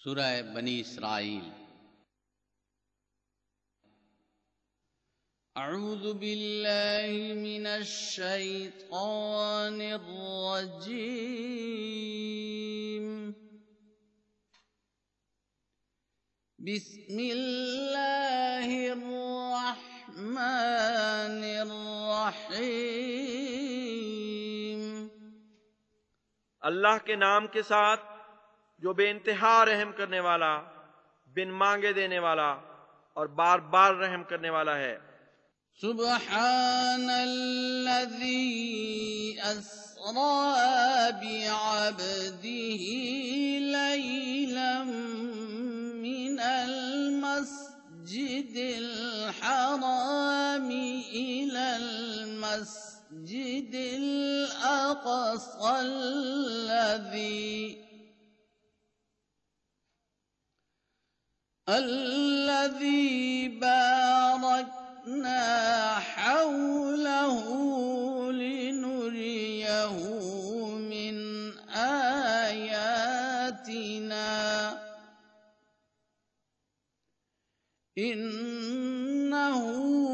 सूरह बनी इसराइल। अऊज़ु बिल्लाहि मिनश शैतानिर रजीम। बिस्मिल्लाहिर रहमानिर रहीम। अल्लाह के नाम के साथ जो बेइंतहा रहम करने वाला, बिन मांगे देने वाला और बार बार रहम करने वाला है। सुब्हानल्लज़ी अस्रा बिअब्दिही लैलन मिनल मस्जिदिल हरामी इलल मस्जिदिल अक़सल्लज़ी बारकना हौलहु लिनुरियहु मिन आयातिना इन्नहु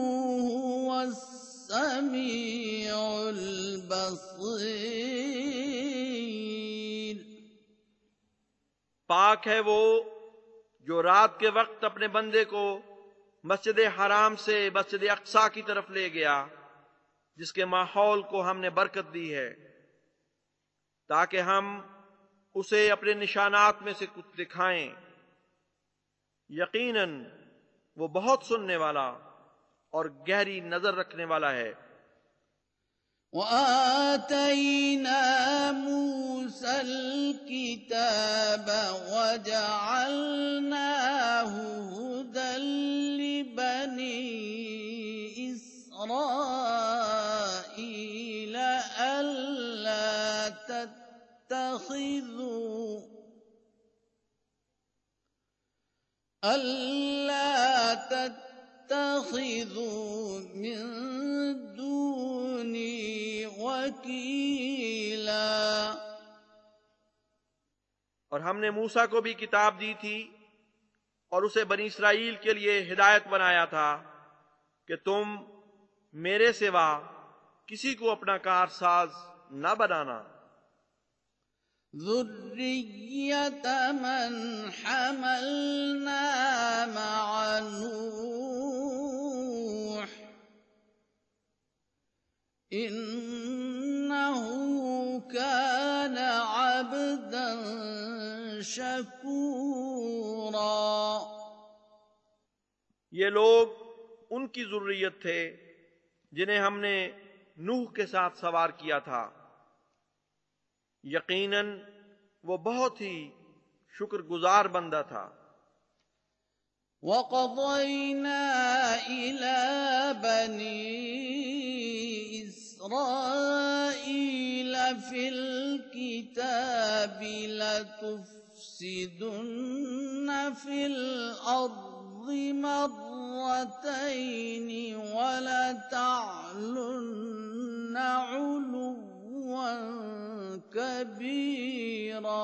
हुवस्समीउल बसीर। पाक है वो जो रात के वक्त अपने बंदे को मस्जिद हराम से मस्जिद अक्सा की तरफ ले गया, जिसके माहौल को हमने बरकत दी है, ताकि हम उसे अपने निशानात में से कुछ दिखाएं। यकीनन वो बहुत सुनने वाला और गहरी नजर रखने वाला है। वआतैना मूसल किताब वजअलनाहु हुदल लिबनी इस्राईल अल्ला तत्तखिज़ू मिन दूनी वकीला। और हमने मूसा को भी किताब दी थी और उसे बनी इसराइल के लिए हिदायत बनाया था कि तुम मेरे सिवा किसी को अपना कारसाज न बनाना। ज़ुर्रिय्यत मन हमलना मअ नूह इन्नहु कान अब्दन शकूरा। ये लोग उनकी ज़ुर्रियत थे जिन्हें हमने नूह के साथ सवार किया था। यकीनन वो बहुत ही शुक्रगुजार बंदा था। वक़ज़ैना इला बनी इस्राईल फिल किताबि लतुफ़्सिदुन्न फिल अर्ज़ि मर्रतैनि वलतअलुन्न उलुव्वन कबीरा।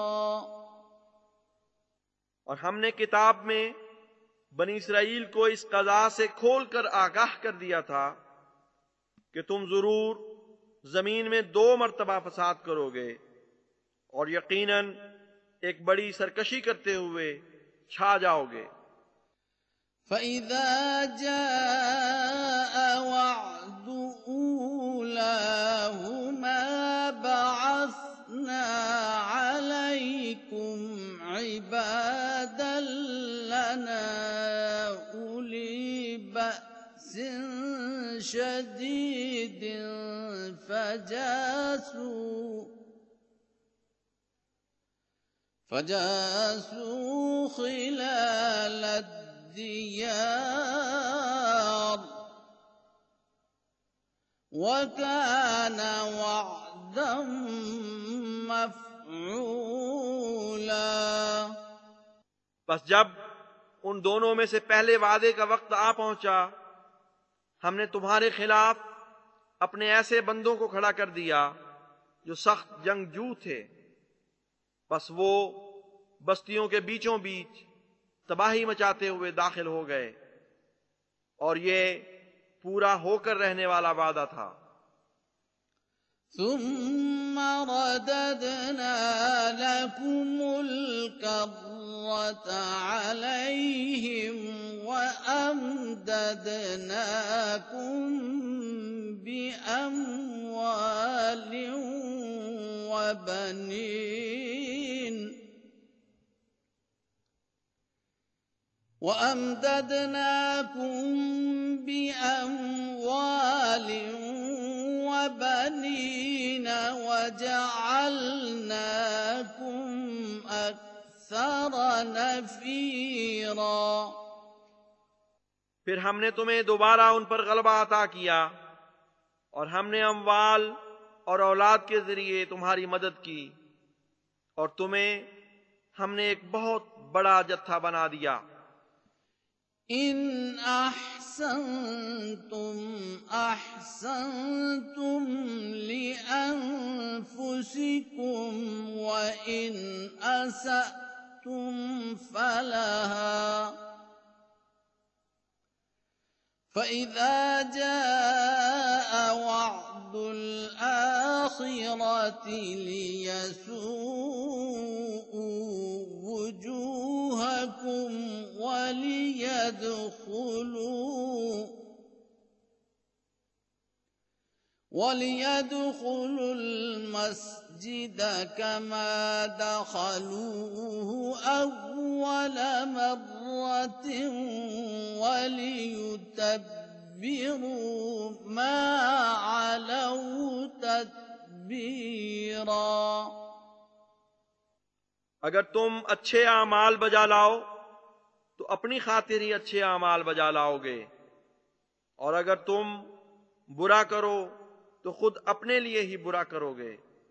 और हमने किताब में बनी इसराइल को इस कज़ा से खोलकर आगाह कर दिया था कि तुम जरूर जमीन में 2 मरतबा फसाद करोगे और यकीनन एक बड़ी सरकशी करते हुए छा जाओगे। फ़इज़ा जाअ वअदु ऊलाहुमा बअस्ना अलैकुम इबादन लना उली बअसिन शदीदिन फजासूं खिलाल दियार वकान वअदन मफ़ऊला। बस जब उन दोनों में से पहले वादे का वक्त आ पहुंचा, हमने तुम्हारे खिलाफ अपने ऐसे बंदों को खड़ा कर दिया जो सख्त जंगजू थे। बस वो बस्तियों के बीचों बीच तबाही मचाते हुए दाखिल हो गए, और ये पूरा होकर रहने वाला वादा था। ثم رددنا لكم الكرة عليهم وأمددناكم بأموال وبنين وجعلناكم أكثر نفيرا। फिर हमने तुम्हें दोबारा उन पर गलबा अता किया, और हमने अम्वाल और औलाद के जरिए तुम्हारी मदद की, और तुम्हें हमने एक बहुत बड़ा जत्था बना दिया। इन अहसनतुम अहसनतुम लिअन्फुसिकुम व इन असअतुम फलहा فإذا جاء وعد الآخرة ليسوءوا وجوهكم وليدخلوا المسجد كما دخلوه أول مرة وليتبروا ما علوا تتبيرا। अगर तुम अच्छे आमाल बजा लाओ तो अपनी खातिर ही अच्छे आमाल बजा लाओगे, और अगर तुम बुरा करो तो खुद अपने लिए ही बुरा करोगे।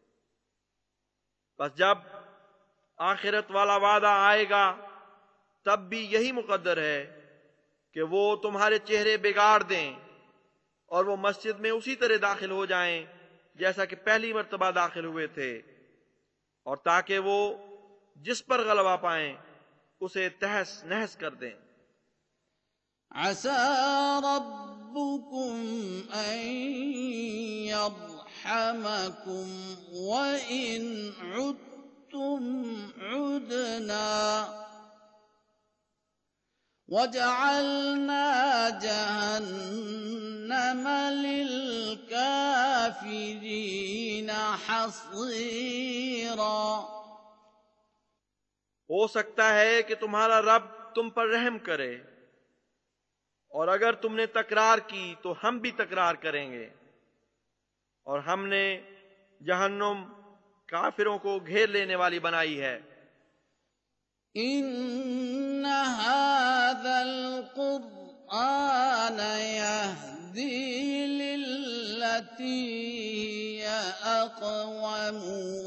बस जब आखिरत वाला वादा आएगा तब भी यही मुकद्दर है कि वो तुम्हारे चेहरे बिगाड़ दें और वो मस्जिद में उसी तरह दाखिल हो जाएं जैसा कि पहली मर्तबा दाखिल हुए थे, और ताकि वो जिस पर गलबा पाएं उसे तहस नहस कर दें। असा रब्बुकुम अन यरहमकुम व इन उद्तुम उदना वजअलना जहन्नम लिलकाफिरीन हसीरा। हो सकता है कि तुम्हारा रब तुम पर रहम करे, और अगर तुमने तकरार की तो हम भी तकरार करेंगे, और हमने जहन्नुम काफिरों को घेर लेने वाली बनाई है। इन्न हाज़ल क़ुरआन यहदी लिल्लती हिय अक़वम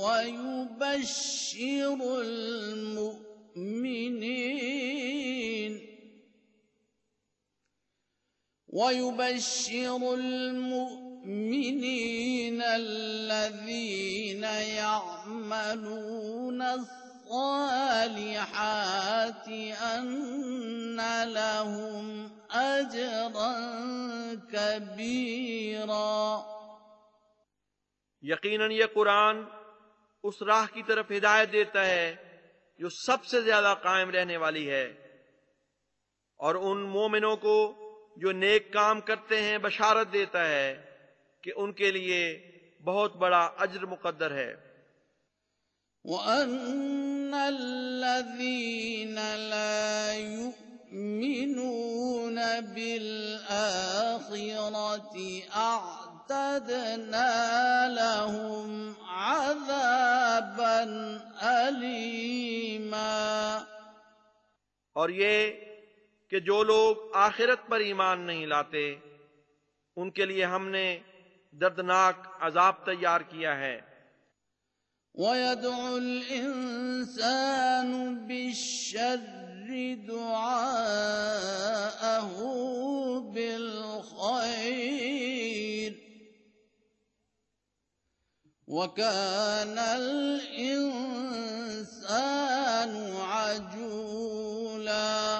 ويبشر المؤمنين الذين يعملون الصالحات أن لهم أجرا كبيرا। यकीनन ये कुरान उस राह की तरफ हिदायत देता है जो सबसे ज्यादा कायम रहने वाली है, और उन मोमिनों को जो नेक काम करते हैं बशारत देता है कि उनके लिए बहुत बड़ा अज्र मुकद्दर है। وَأَنَّ الَّذِينَ لَا يُؤْمِنُونَ بِالْآخِرَةِ أَعْتَدْنَا لَهُمْ عَذَابًا أَلِيمًا। और ये कि जो लोग आखिरत पर ईमान नहीं लाते उनके लिए हमने दर्दनाक अजाब तैयार किया है। وَيَدْعُ الْإِنسَانُ بِالشَّرِّ دُعَاءَهُ بِالْخَيْرِ وَكَانَ الْإِنسَانُ عَجُولًا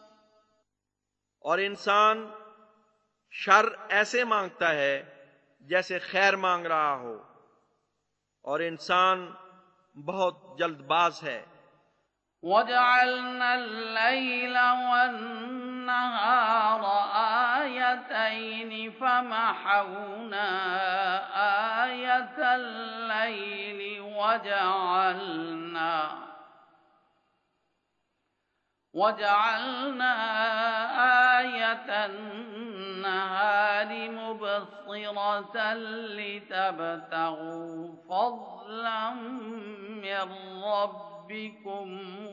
और इंसान शर ऐसे मांगता है जैसे खैर मांग रहा हो, और इंसान बहुत जल्दबाज है। وَجَعَلْنَا اللَّيْلَ وَالنَّهَارَ آيَتَيْنِ فَمَحَوْنَا آيَةَ اللَّيْلِ وَجَعَلْنَا آيَةَ النَّهَارِ مُبْصِرَةً لِتَبْتَغُوا فَضْلًا مِّن رَّبِّكُمْ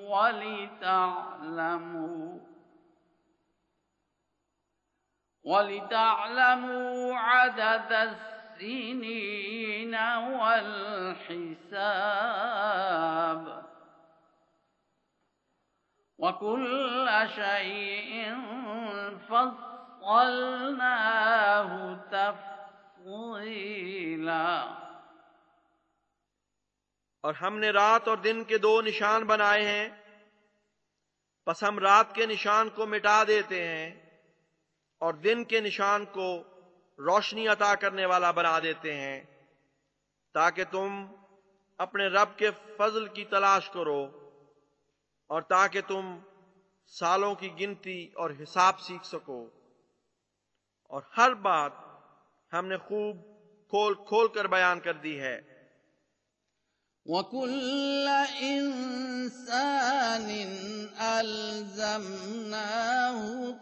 وَلِتَعْلَمُوا عَدَدَ السِّنِينَ وَالْحِسَابَ وَكُلَّ شَيْءٍ فَصَّلْنَاهُ تَفْصِيلًا और हमने रात और दिन के 2 निशान बनाए हैं, बस हम रात के निशान को मिटा देते हैं और दिन के निशान को रोशनी अता करने वाला बना देते हैं, ताकि तुम अपने रब के फजल की तलाश करो और ताकि तुम सालों की गिनती और हिसाब सीख सको। और हर बात हमने खूब खोल खोल कर बयान कर दी है। وَكُلَّ إِنسَانٍ أَلْزَمْنَاهُ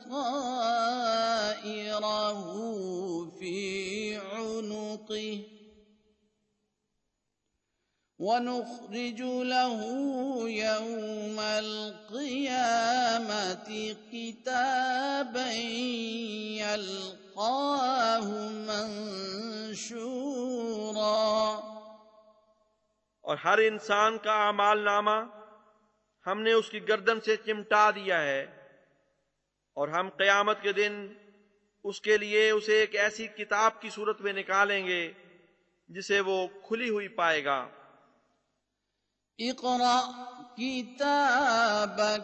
طَائِرَهُ فِي عُنُقِهِ وَنُخْرِجُ لَهُ يَوْمَ الْقِيَامَةِ كِتَابًا يَلْقَاهُ مَنشُورًا और हर इंसान का अमाल नामा हमने उसकी गर्दन से चिमटा दिया है, और हम क़यामत के दिन उसके लिए उसे एक ऐसी किताब की सूरत में निकालेंगे जिसे वो खुली हुई पाएगा। इक़रा किताबक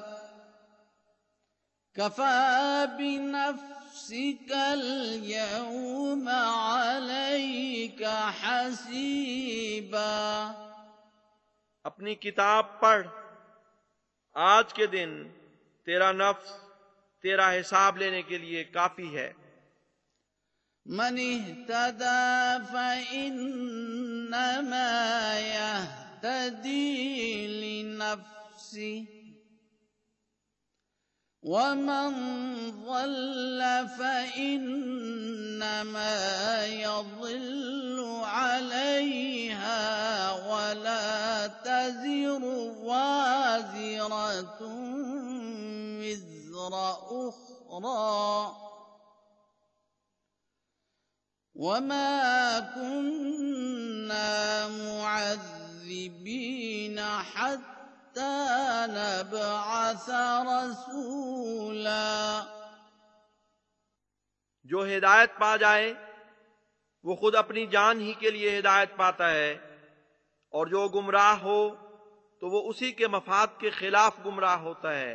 कफ़ा बिनफ़्सिकल यौमा अलैका हसीबा। अपनी किताब पढ़, आज के दिन तेरा नफ्स तेरा हिसाब लेने के लिए काफी है। मन इह्तदा फ़इन्नमा यह्तदी लिनफ़्सिही वमन ज़ल्ल फ़इन्नमा यज़िल्लु अलैहा वला तज़िरु वाज़िरतुन विज़्र उख़रा वमा कुन्ना मुअज़्ज़िबीन हत्ता नबअस रसूला। जो हिदायत पा जाए वो खुद अपनी जान ही के लिए हिदायत पाता है, और जो गुमराह हो तो वो उसी के मफाद के खिलाफ गुमराह होता है।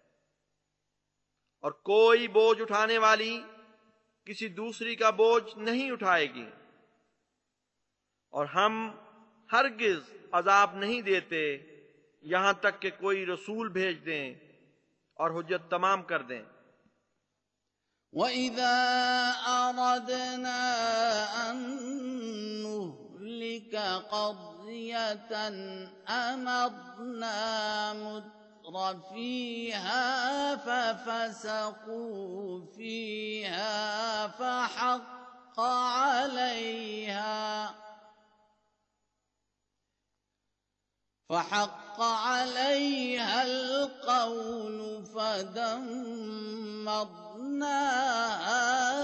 और कोई बोझ उठाने वाली किसी दूसरी का बोझ नहीं उठाएगी, और हम हरगिज अजाब नहीं देते यहां तक कि कोई रसूल भेज दें और हुज्जत तमाम कर दें। वइज़ा अरदना अन नुहलिक क़र्यतन अमरना मुत्रफीहा फफसक़ू फीहा फहक़्क़ अलैहा القول فدمرناها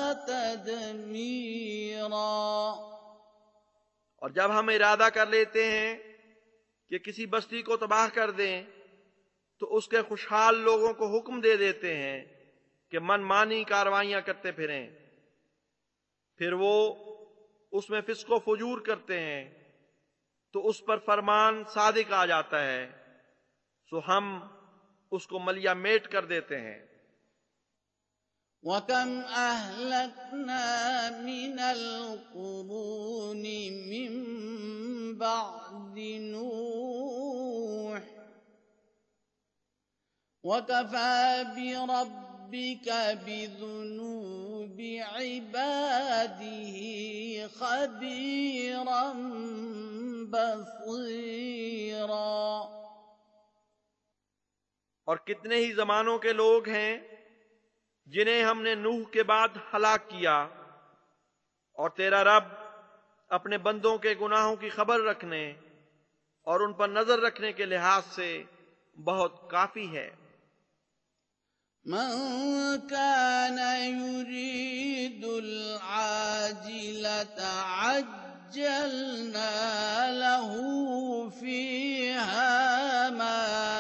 تدमीरा। और जब हम इरादा कर लेते हैं कि किसी बस्ती को तबाह कर दें तो उसके खुशहाल लोगों को हुक्म दे देते हैं कि मनमानी कार्रवाइयां करते फिरें, फिर वो उसमें फिस्को फजूर करते हैं तो उस पर फरमान सादिक आ जाता है, सो हम उसको मलिया मेट कर देते हैं। वकम अहलकना मिनल कुरूनि मिन बअदि नूह वकफा बिरब्बिक बिजुनूबि इबादिही खबीरन बसीरा। और कितने ही जमानों के लोग हैं जिन्हें हमने नूह के बाद हलाक किया, और तेरा रब अपने बंदों के गुनाहों की खबर रखने और उन पर नजर रखने के लिहाज से बहुत काफी है। मन कान युरीदुल आजिलता अज्जलना लहू फीहा मा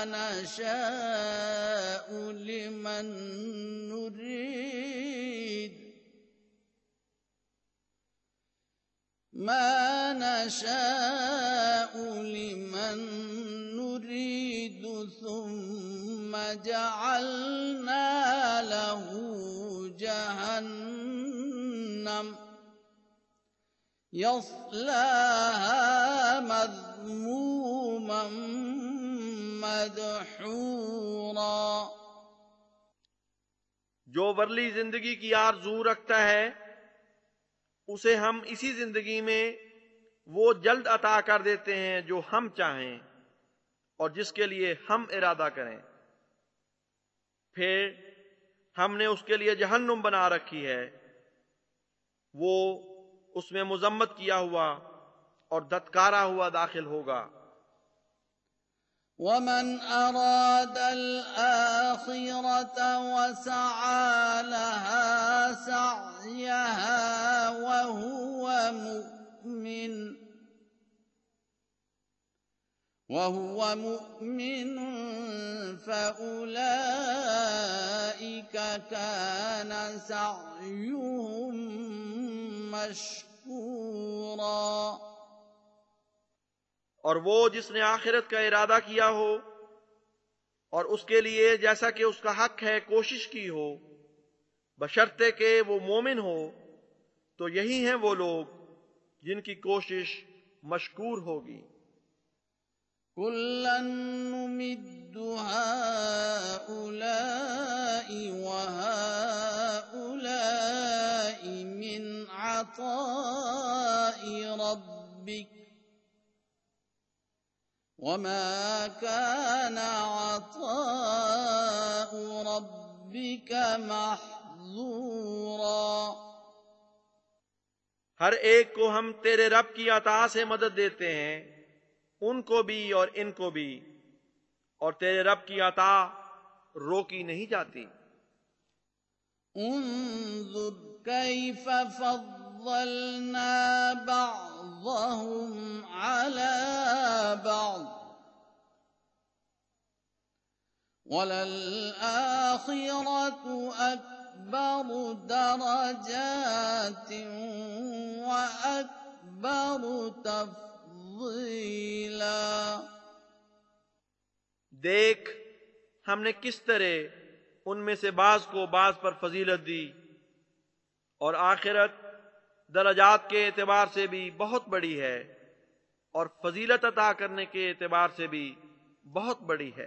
नशाउ लिमन नुरीद मा नशाउ लिमन नुरीद सुम्मा जअलना लहू जहन्नम यस्लाहा मज़मूमन मदहूरा। जो वर्ली जिंदगी की आरज़ू रखता है उसे हम इसी जिंदगी में वो जल्द अता कर देते हैं जो हम चाहें और जिसके लिए हम इरादा करें। फिर हमने उसके लिए जहन्नुम बना रखी है, वो उसमें मुजम्मत किया हुआ और धत्कारा हुआ दाखिल होगा। वमन अरादल आखिरत वसअ लहा सअयहा वहुवा मुमिन फउलाइक कान सअयुहुम मशकूरा। और वो जिसने आखिरत का इरादा किया हो और उसके लिए जैसा कि उसका हक है कोशिश की हो, बशर्ते के वो मोमिन हो, तो यही हैं वो लोग जिनकी कोशिश मशकूर होगी। कुल्लन नुमिद्दु हाउलाइ व हाउलाइ मिन अताइ रब्बिक वमा कान अताउ रब्बिक महज़ूरा। हर एक को हम तेरे रब की अता से मदद देते हैं, उनको भी और इनको भी, और तेरे रब की अता रोकी नहीं जाती। उन्जुर कैफ फद्दलना बअज़हुम अला बअज़ वलल आखिरतु अकबर दरजातिन व अकबर तफ़ज़ीला। देख हमने किस तरह उनमें से बाज को बाज पर फजीलत दी, और आखिरत दरजात के एतबार से भी बहुत बड़ी है और फजीलत अता करने के एतबार से भी बहुत बड़ी है।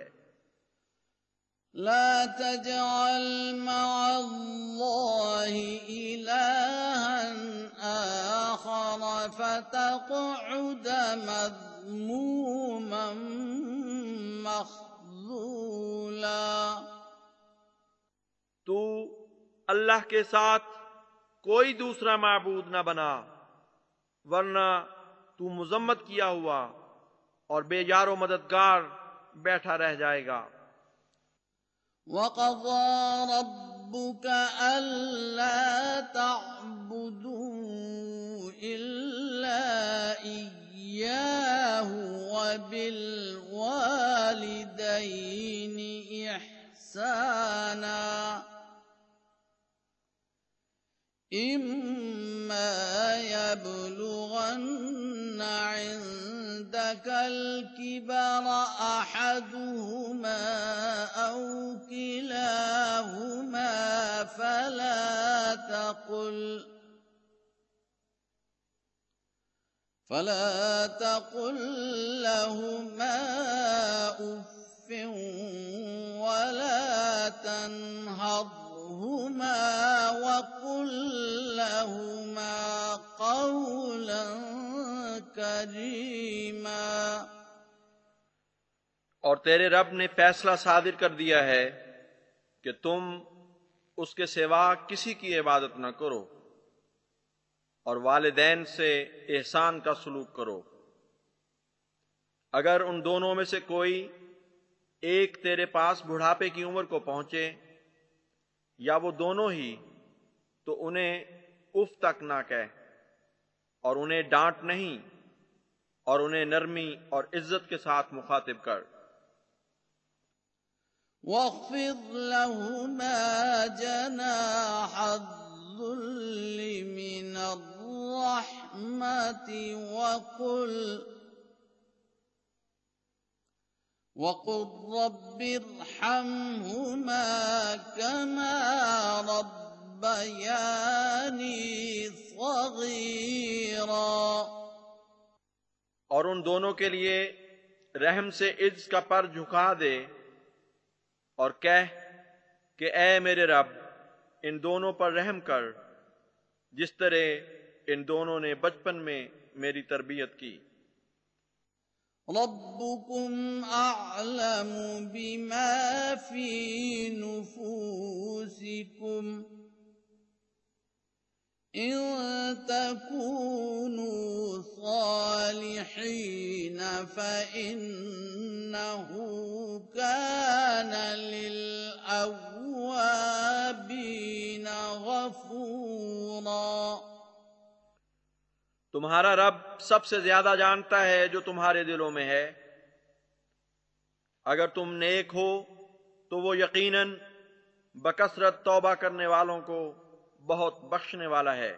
ला तजअल मअल्लाहि इलाहन आखर फतक़उद मज़मूमन मख़ज़ूला। तू अल्लाह के साथ कोई दूसरा माबूद न बना, वरना तू मुजम्मत किया हुआ और बेजारो मददगार बैठा रह जाएगा। वक़ज़ा रब्बुक अल्ला तअबुदू इल्ला इय्याहु व बिल वालिदैनि इहसाना इम्मा यबलुगन्न इंदक مسك الكبر أحدهما أو كلاهما فلا تقل لهما أف ولا تنهرهما وقل لهما قولا करीमा। और तेरे रब ने फैसला सादिर कर दिया है कि तुम उसके सिवा किसी की इबादत न करो और वालिदैन से एहसान का सलूक करो। अगर उन दोनों में से कोई एक तेरे पास बुढ़ापे की उम्र को पहुंचे या वो दोनों ही, तो उन्हें उफ तक ना कह और उन्हें डांट नहीं और उन्हें नरमी और इज्जत के साथ मुखातिब कर। वख़्फ़िद लहुमा जनाह अज़्ज़ुल्लि मिनर्रहमति वक़ुल रब्बिरहम्हुमा कमा रब्बयानी सग़ीरा। और उन दोनों के लिए रहम से इज्ज का पर झुका दे और कह कि ऐ मेरे रब, इन दोनों पर रहम कर जिस तरह इन दोनों ने बचपन में मेरी तरबियत की। रब्बुकुम अअलमु बिमा फी नुफूसिकुम इन तकूनु सालिहीन फ़इन्नहु कान लिलअव्वाबीन गफ़ूरा। तुम्हारा रब सबसे ज्यादा जानता है जो तुम्हारे दिलों में है। अगर तुम नेक हो तो वो यकीनन बकसरत तौबा करने वालों को बहुत बख्शने वाला है।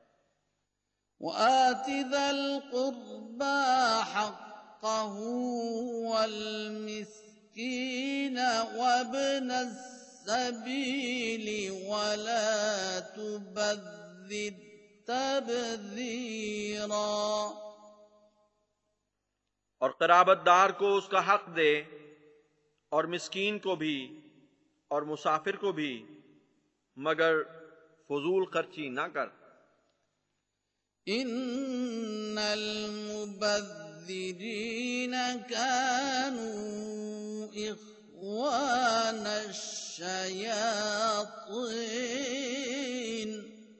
वआति ज़ल क़ुर्बा हक़्क़हु वल मिस्कीन वब्नस सबीली वला तुबज़्ज़िर तबज़ीरा। और क़राबतदार को उसका हक दे और मिस्कीन को भी और मुसाफिर को भी, मगर फजूल खर्ची ना कर। इन्नल मुबज़्ज़िरीन कानू इख़्वानश शयातीन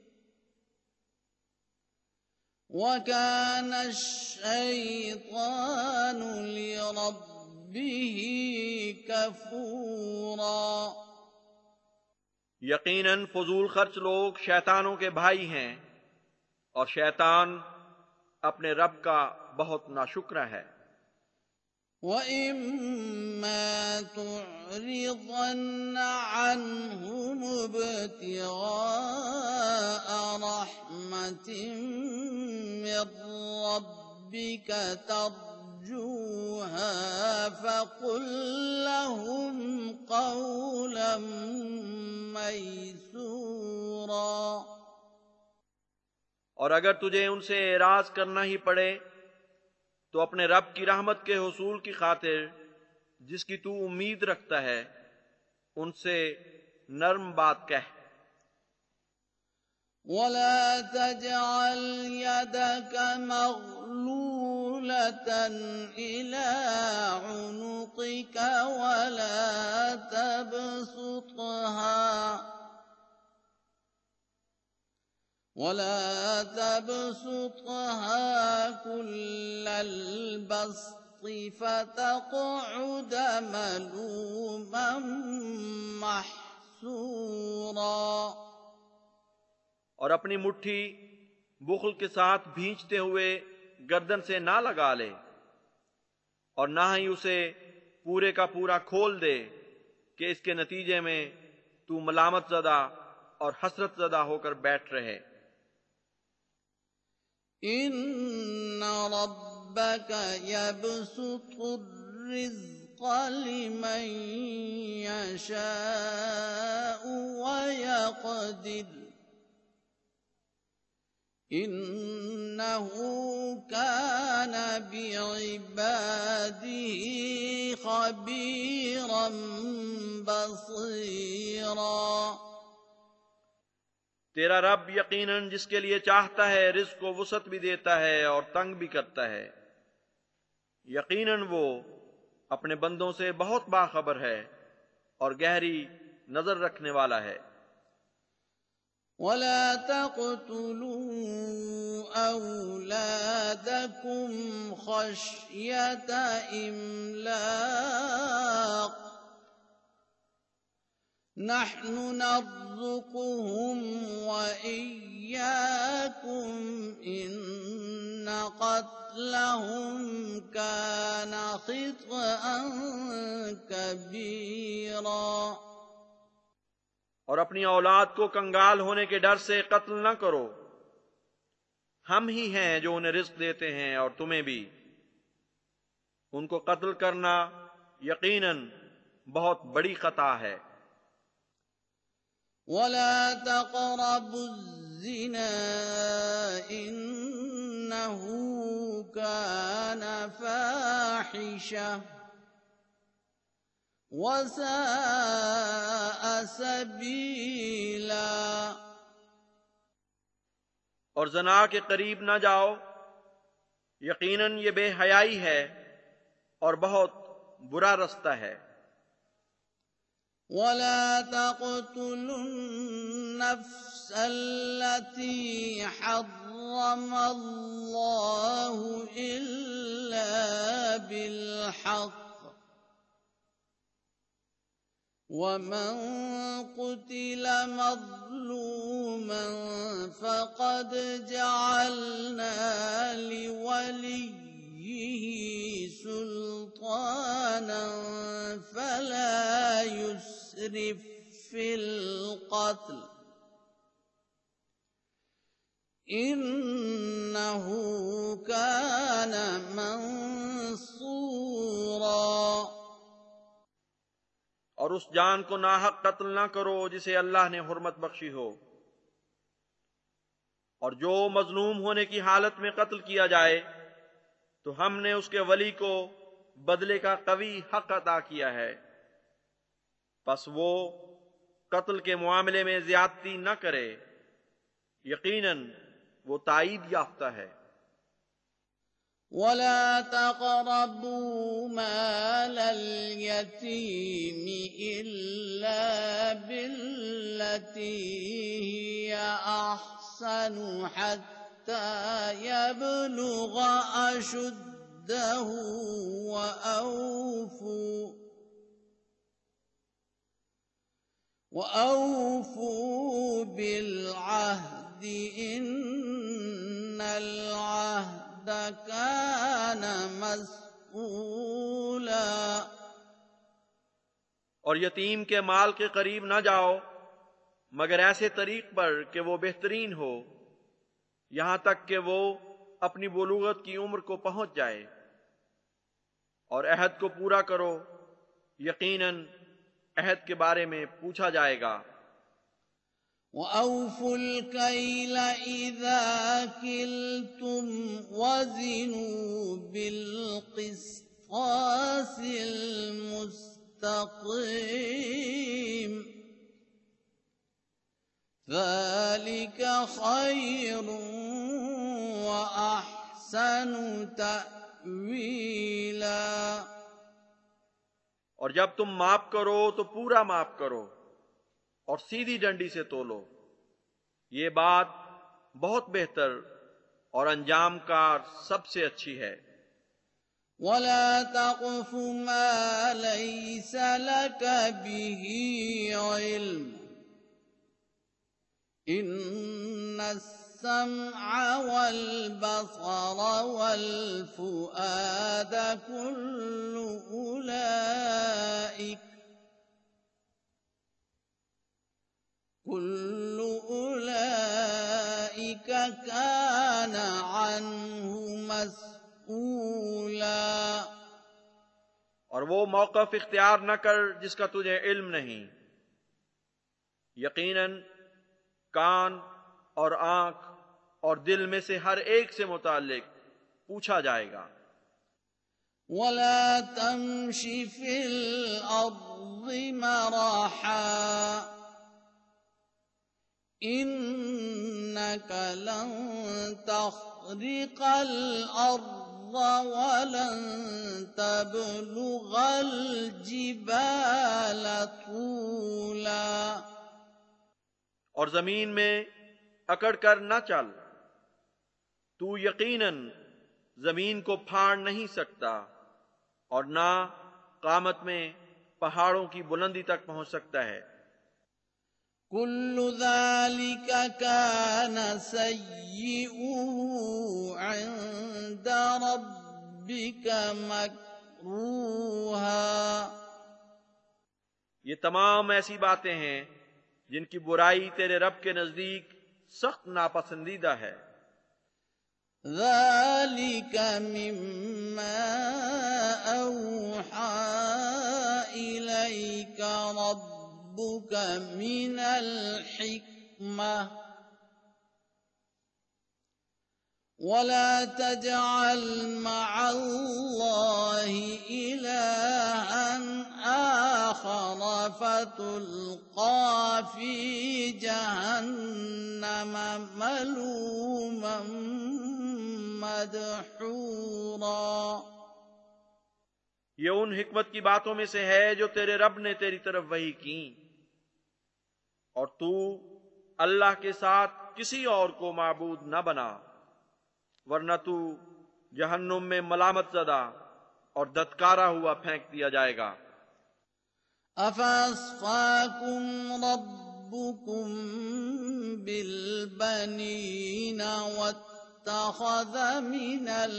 वकानश शैतानु लिरब्बिही कफूरा। यकीनन फजूल खर्च लोग शैतानों के भाई हैं और शैतान अपने रब का बहुत नाशुक्र है। वइम्मा तुअरिज़न अन्हुम इब्तिग़ाअ रहमतिन मिर रब्बिक तर्जूहा फ़क़ुल लहुम क़ौलन मयसूरा। और अगर तुझे उनसे एराज करना ही पड़े तो अपने रब की रहमत के हुसूल की खातिर जिसकी तू उम्मीद रखता है उनसे नर्म बात कह। वला तजअल यदक मग़लूलतन इला उनुक़िक वला तबसुतहा कुल्लल बस्ति फ़तक़उद मलूमन महसूरा। और अपनी मुट्ठी बुख्ल के साथ भींचते हुए गर्दन से ना लगा ले और ना ही उसे पूरे का पूरा खोल दे कि इसके नतीजे में तू मलामत ज़दा और हसरत ज़दा होकर बैठ रहे। इन्ना ربك يبسط الرزق لمن يشاء ويقدر إنه كان بعباده خبيرا بصيرا तेरा रब यकीनन जिसके लिए चाहता है रिज़्क़ को वुसअत भी देता है और तंग भी करता है। यकीनन वो अपने बंदों से बहुत बाखबर है और गहरी नजर रखने वाला है। ولا تقتلوا أولادكم خشية إملاق نحن نرزقهم وإياكم إن قتلهم كان خطأ كبيرا और अपनी औलाद को कंगाल होने के डर से कत्ल न करो। हम ही हैं जो उन्हें रिज़्क़ देते हैं और तुम्हें भी। उनको कत्ल करना यकीनन बहुत बड़ी खता है। ولا تقربوا الزنا إنه كان فاحشة وساء سبيلا और ज़ना के करीब न जाओ, यकीनन ये बेहयाई है और बहुत बुरा रास्ता है। ولا تقتلوا النفس التي حرم الله إلا بالحق ومن قتل مظلوما فقد جعلنا لوليه سلطانا فلا يسرف في القتل إنه كان منصورا और उस जान को नाहक कत्ल न करो जिसे अल्लाह ने हुर्मत बख्शी हो, और जो मजलूम होने की हालत में कत्ल किया जाए तो हमने उसके वली को बदले का कवी हक अता किया है, बस वो कत्ल के मामले में ज्यादती न करे, यकीनन वो ताईद याफ्ता है। ولا تقربوا مال اليتيم إلا بالتي هي أحسن حتى يبلغ أشده وأوفوا بالعهد إن العهد كان مسؤولا और यतीम के माल के करीब न जाओ मगर ऐसे तरीक पर कि वो बेहतरीन हो, यहां तक कि वो अपनी बुलूगत की उम्र को पहुंच जाए, और अहद को पूरा करो, यकीनन अहद के बारे में पूछा जाएगा। وأوفوا الكيل إذا كلتم وزنوا بالقسطاس المستقيم ذلك خير وأحسن تأويلا और जब तुम माप करो तो पूरा माप करो और सीधी डंडी से तोलो, ये बात बहुत बेहतर और अंजाम कार सबसे अच्छी है। ولا تقف ما ليس لك به علم إن السمع والبصر والفؤاد كل أولئك كان عنه مسؤولا مسؤولا और वो मौक़िफ़ इख्तियार न कर जिसका तुझे इल्म नहीं। यकीनन कान और आंख और दिल में से हर एक से मुताल्लिक पूछा जाएगा। ولا تمش في الأرض مرحا إنك لن تخرق الأرض ولن تبلغ الجبال طولا और जमीन में अकड़ कर न चल, तू यकीनन जमीन को फाड़ नहीं सकता और ना कामत में पहाड़ों की बुलंदी तक पहुंच सकता है। कुल्लु ज़ालिका कान सय्यिउहु इंद रब्बिका मकरूहा ये तमाम ऐसी बातें हैं जिनकी बुराई तेरे रब के नजदीक सख्त नापसंदीदा है। ज़ालिका मिम्मा औहा इलैका रब्बुका मिनल हिक्मा वला तजअल मअल्लाहि इलाहन आखर फतुल्क़ा फ़ी जहन्नम मलूमन मदहूरा। ये उन हिकमत की बातों में से है जो तेरे रब ने तेरी तरफ वही की, और तू अल्लाह के साथ किसी और को माबूद न बना, वरना तू जहन्नुम में मलामत ज़दा और दत्कारा हुआ फेंक दिया जाएगा। अफ़अस्फ़ाकुम रब्बुकुम बिलबनीन वत्तख़ज़ मिनल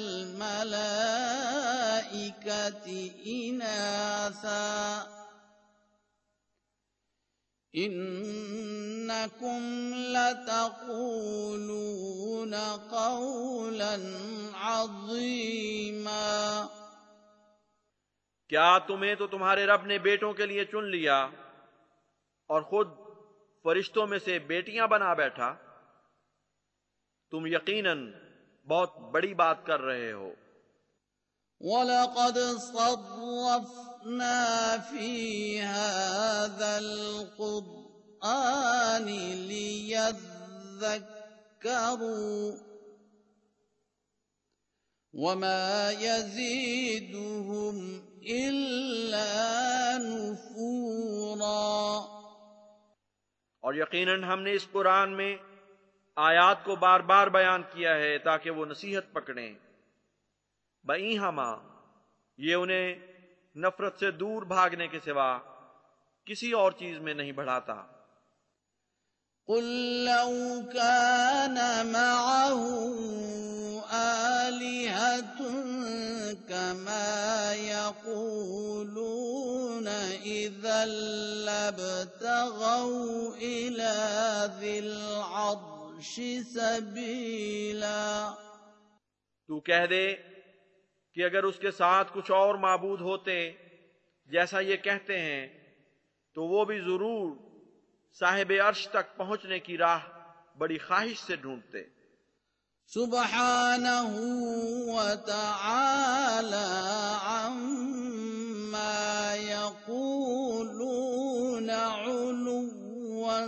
मलाइकति इनासा इन्नकुम लतक़ूलून क़ौलन अज़ीमा। क्या तुम्हें तो तुम्हारे रब ने बेटों के लिए चुन लिया और खुद फरिश्तों में से बेटियां बना बैठा? तुम यकीनन बहुत बड़ी बात कर रहे हो। वलक़द सर्रफ़ना फ़ी हाज़ल क़ुरआनि लियज़्ज़क्करू वमा यज़ीदुहुम इल्ला नुफूरा। और यकीनन हमने इस कुरान में आयात को बार बार बयान किया है ताकि वो नसीहत पकड़ें। बई हमा ये उन्हें नफरत से दूर भागने के सिवा किसी और चीज में नहीं बढ़ाता। कुल लौ कान मअहु आलिहतुन कमा यक़ूलून इज़्ज़न लब्तग़ौ इला ज़िल अर्शि सबीला। तू कह दे कि अगर उसके साथ कुछ और माबूद होते जैसा ये कहते हैं, तो वो भी जरूर साहिब अर्श तक पहुंचने की राह बड़ी ख्वाहिश से ढूंढते। सुब्हानहू व तआला अम्मा यक़ूलून उलुव्वन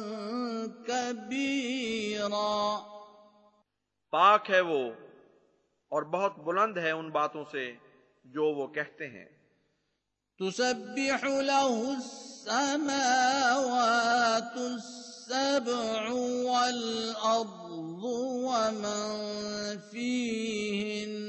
कबीरा। पाक है वो और बहुत बुलंद है उन बातों से जो वो कहते हैं। तुसब्बिहु लहुस समावातुस सबअु वल अर्दु व मन फीहिन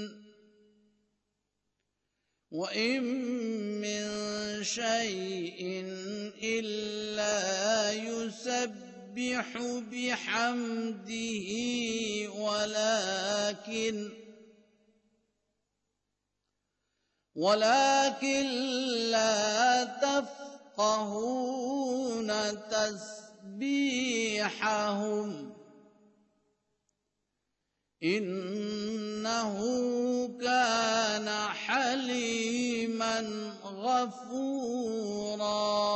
व इन मिन शैइन इल्ला युसब्बिहु बिहम्दिही वलाकिन ला तफ़क़हून तस्बीहहुम इन्नहु कान हलीमन गफूरा।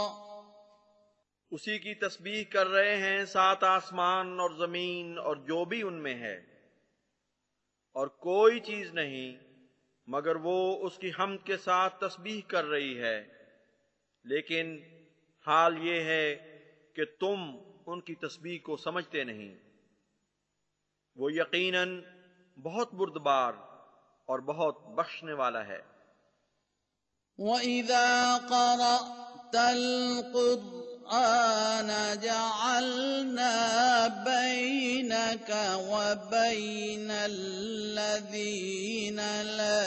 उसी की तस्बीह कर रहे हैं सात आसमान और जमीन और जो भी उनमें है, और कोई चीज नहीं मगर वो उसकी हम्द के साथ तस्बीह कर रही है, लेकिन हाल ये है कि तुम उनकी तस्बीह को समझते नहीं। वो यकीनन बहुत बुर्दबार और बहुत बख्शने वाला है। वइज़ा क़रअतल क़ुरआन जअलना बैनक व बैनल लज़ीना ला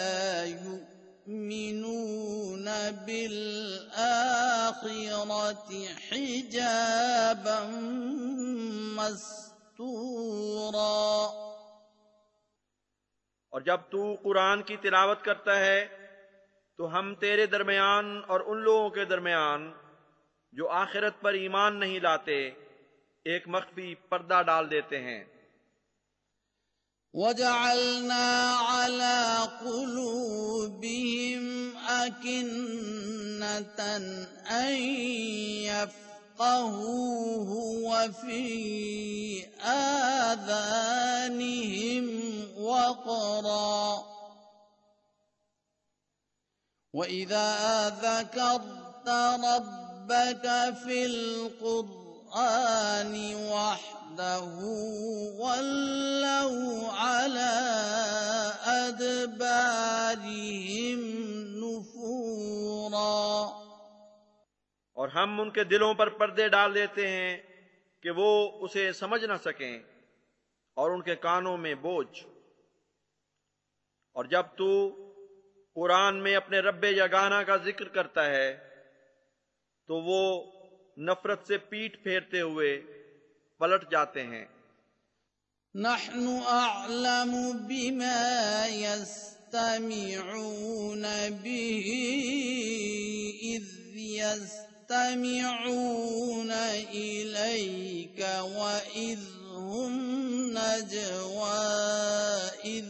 युमिनून बिल आखिरति हिजाबन मस्तूरा। और जब तू कुरान की तिलावत करता है तो हम तेरे दरमियान और उन लोगों के दरमियान जो आखिरत पर ईमान नहीं लाते एक मख्फी पर्दा डाल देते हैं। वजअलना अला कुलूबिहिम अकिन्नतन अन यफ़क़हूहु व फ़ी आज़ानिहिम वक़रा वइज़ा ज़करत रब्बक फ़िल क़ुरआनि वहदहु वल्लौ अला अदबारिहिम नुफूरा। और हम उनके दिलों पर पर्दे डाल देते हैं कि वो उसे समझ न सकें, और उनके कानों में बोझ। और जब तू कुरान में अपने रब्बे यगाना का जिक्र करता है तो वो नफरत से पीठ फेरते हुए पलट जाते हैं। नहनु अअलमु बिमा यस्तमिऊन बिही इज़ यस्तमिऊन इलैक व इज़ हुम नजवा इज़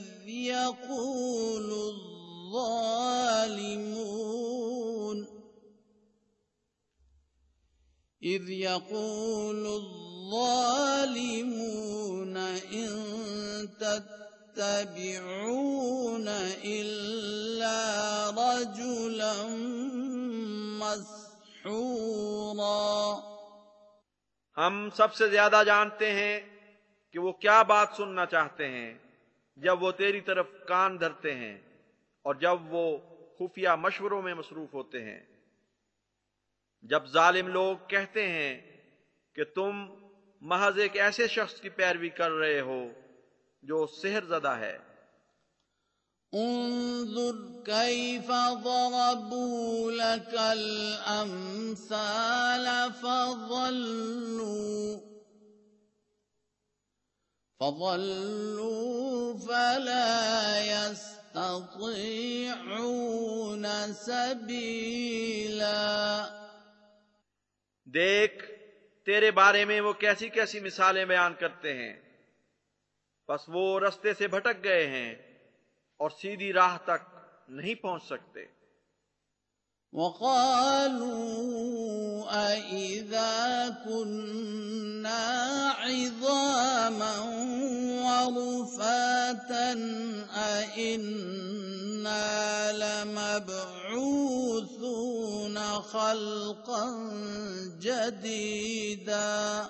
यक़ूलु الظالمون إن تتبعون إلا رجلا مسحورا। हम सबसे ज्यादा जानते हैं कि वो क्या बात सुनना चाहते हैं जब वो तेरी तरफ कान धरते हैं और जब वो खुफिया मशवरों में मसरूफ होते हैं। जब जालिम लोग कहते हैं कि तुम महज एक ऐसे शख्स की पैरवी कर रहे हो जो सेहरज़दा है। उन्जुर कैफ़ ज़रबू लकल अम्साल फज़ल्लू फला यस्ततीऊन सबीला। देख तेरे बारे में वो कैसी कैसी मिसालें बयान करते हैं, बस वो रास्ते से भटक गए हैं और सीधी राह तक नहीं पहुंच सकते। वक़ालू अइज़ा कुन्ना इज़ामन वरुफ़ातन अइन्ना लमबऊसून ख़ल्क़न जदीदा।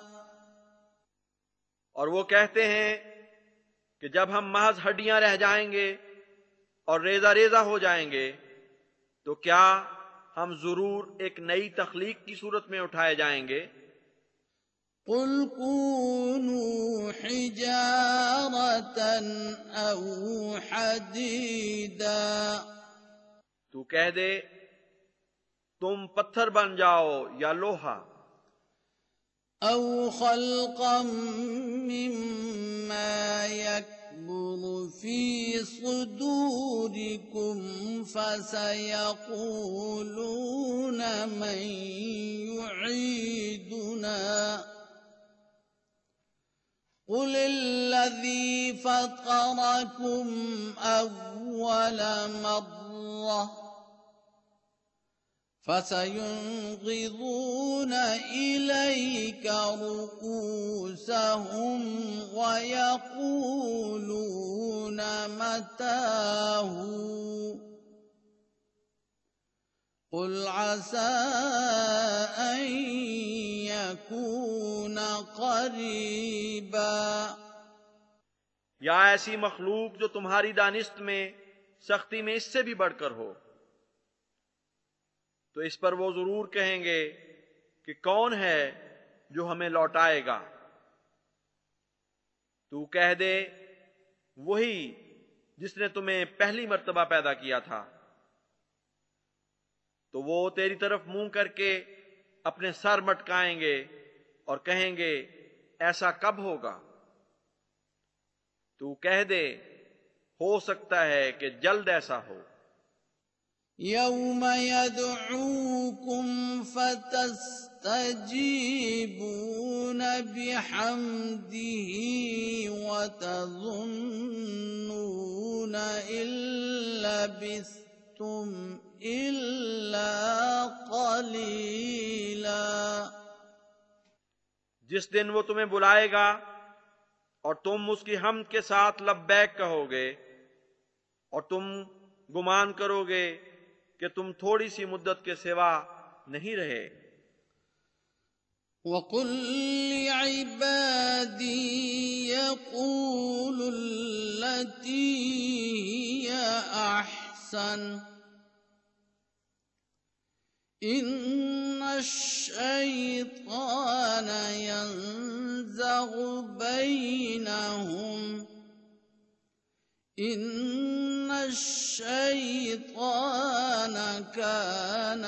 और वो कहते हैं कि जब हम महज हड्डियां रह जाएंगे और रेजा रेजा हो जाएंगे तो क्या हम जरूर एक नई तख्लीक की सूरत में उठाए जाएंगे। कुल कूनू हिजारतन औ हदीदा। तू कह दे तुम पत्थर बन जाओ या लोहा। औ खल्क़म मिम्मा यकबुरु फी सुदूरिकुम फसयक़ूलून मन युईदुना कुलिल्लज़ी فطركم أول مرة فسينغضون إليك رؤوسهم ويقولون متاه قل عسى أن يكون قريبا या ऐसी मखलूक जो तुम्हारी दानिश्त में सख्ती में इससे भी बढ़कर हो, तो इस पर वो जरूर कहेंगे कि कौन है जो हमें लौटाएगा। तू कह दे, वही जिसने तुम्हें पहली मर्तबा पैदा किया था। तो वो तेरी तरफ मुंह करके अपने सर मटकाएंगे और कहेंगे, ऐसा कब होगा? तू कह दे, हो सकता है कि जल्द ऐसा हो। यौम यदऊकुम फतस्तजीबून बिहम्दिही वतज़ुन्नून इल्ला लबिस्तुम इल्ला क़लीला। जिस दिन वो तुम्हें बुलाएगा और तुम उसकी हम्द के साथ लब्बैक कहोगे और तुम गुमान करोगे कि तुम थोड़ी सी मुद्दत के सिवा नहीं रहे। वक़ुल लिइबादी यक़ूलुल लती हिया अहसन इन्नश-शैतान यंज़ग़ु बैनहुम इन्नश-शैतान कान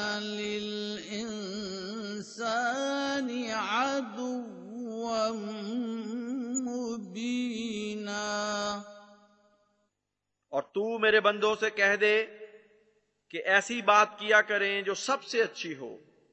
लिल-इंसानि अदुव्वन मुबीना। और तू मेरे बंदों से कह दे कि ऐसी बात किया करें जो सबसे अच्छी हो।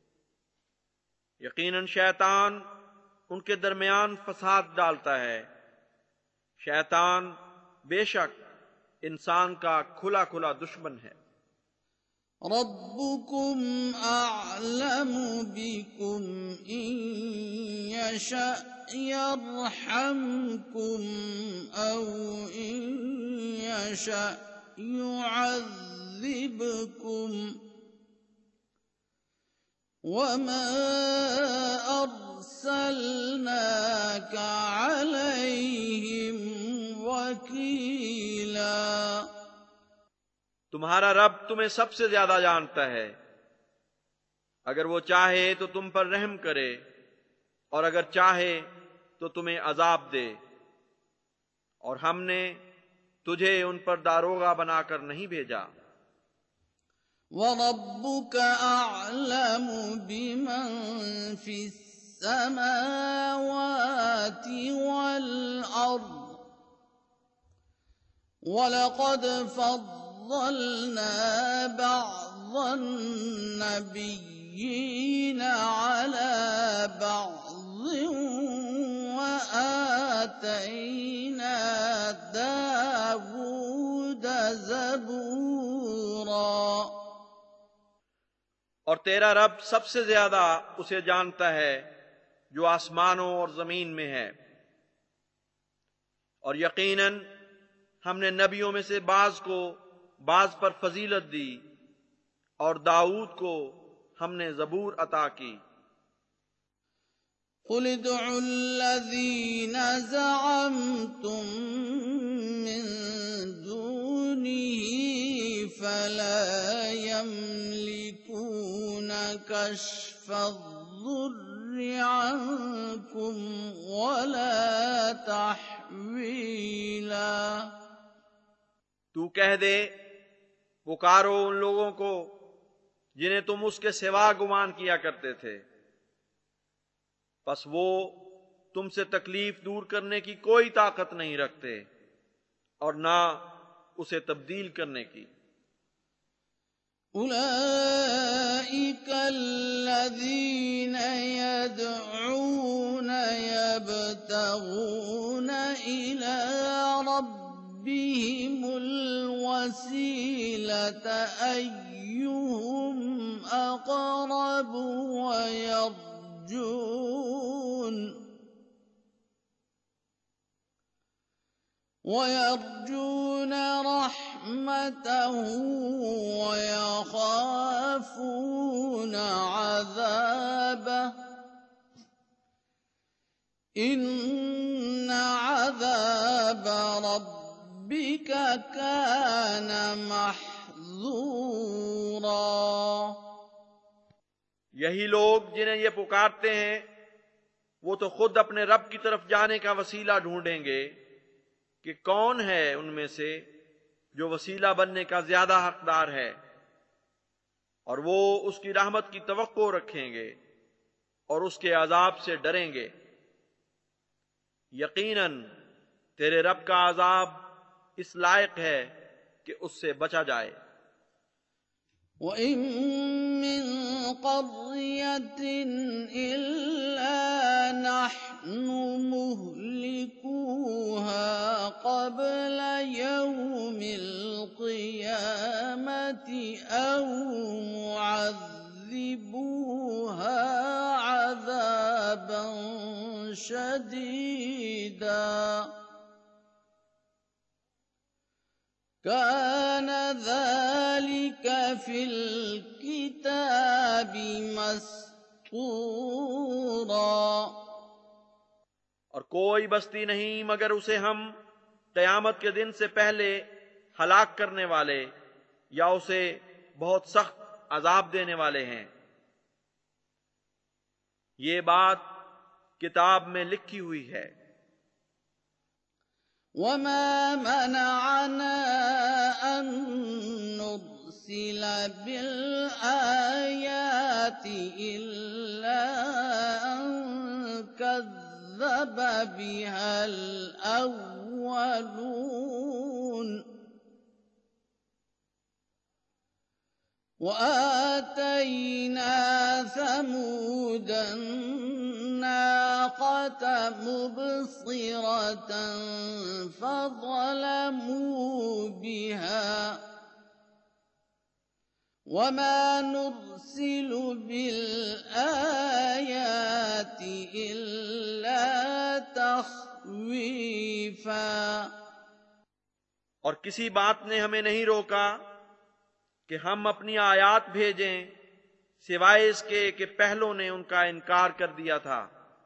यकीनन शैतान उनके दरमियान फसाद डालता है। शैतान बेशक इंसान का खुला खुला दुश्मन है। रब्बुकुम अअलमु बिकुम इन यशा यरहमकुम औ इन यशा युअज़्ज़िबकुम वमा अर्सलनाका अलैहिम वकीला। तुम्हारा रब तुम्हें सबसे ज्यादा जानता है। अगर वो चाहे तो तुम पर रहम करे और अगर चाहे तो तुम्हें अजाब दे, और हमने तुझे उन पर दारोगा बनाकर नहीं भेजा। वरब्बुक अअलमु बिमन फिस्समावाति वल अर्द वलक़द फद्दलना बअज़्ज़न-नबिय्यीना अला बअज़्ज़िन वआतैना दाऊद ज़बूरा। और तेरा रब सबसे ज्यादा उसे जानता है जो आसमानों और जमीन में है। और यकीनन हमने नबियों में से बाज को बाज पर फजीलत दी और दाऊद को हमने जबूर अता की। कुल उद्दु'ल्लज़ीन ज़अमतुम मिन दूनिही फला यमलिकून कश्फ़अज़-ज़ुर्रि अन्कुम वला तहवीला। तू कह दे, पुकारो उन लोगों को जिन्हें तुम उसके सिवा गुमान किया करते थे, बस वो तुमसे तकलीफ दूर करने की कोई ताकत नहीं रखते और ना उसे तब्दील करने की। उलाइका अल्लज़ीना यदऊन या يبتغون إلى ربهم الوسيلة أيهم أقرب ويرجون رحمته ويخافون عذابه إن عذاب ربك كان محذورا। यही लोग जिन्हें ये पुकारते हैं वो तो खुद अपने रब की तरफ जाने का वसीला ढूंढेंगे कि कौन है उनमें से जो वसीला बनने का ज्यादा हकदार है, और वो उसकी रहमत की तवक्को रखेंगे और उसके अजाब से डरेंगे। यकीनन तेरे रब का अजाब इस लायक है कि उससे बचा जाए। وَإِن مِّن قَرْيَةٍ إِلَّا نَحْنُ مُهْلِكُوهَا قَبْلَ يَوْمِ الْقِيَامَةِ أَوْ مُعَذِّبُوهَا عَذَابًا شَدِيدًا كان ذلك في الكتاب مسطورا। और कोई बस्ती नहीं मगर उसे हम कयामत के दिन से पहले हलाक करने वाले या उसे बहुत सख्त अजाब देने वाले हैं। ये बात किताब में लिखी हुई है। وما منعنا أن نرسل بالآيات إلا أن كذب بها الأولون وآتينا ثمود الناقة مبصرة فظلموا بها وما نرسل بالآيات إلا تخويفا। और किसी बात ने हमें नहीं रोका कि हम अपनी आयात भेजें सिवाय इसके कि पहलों ने उनका इनकार कर दिया था।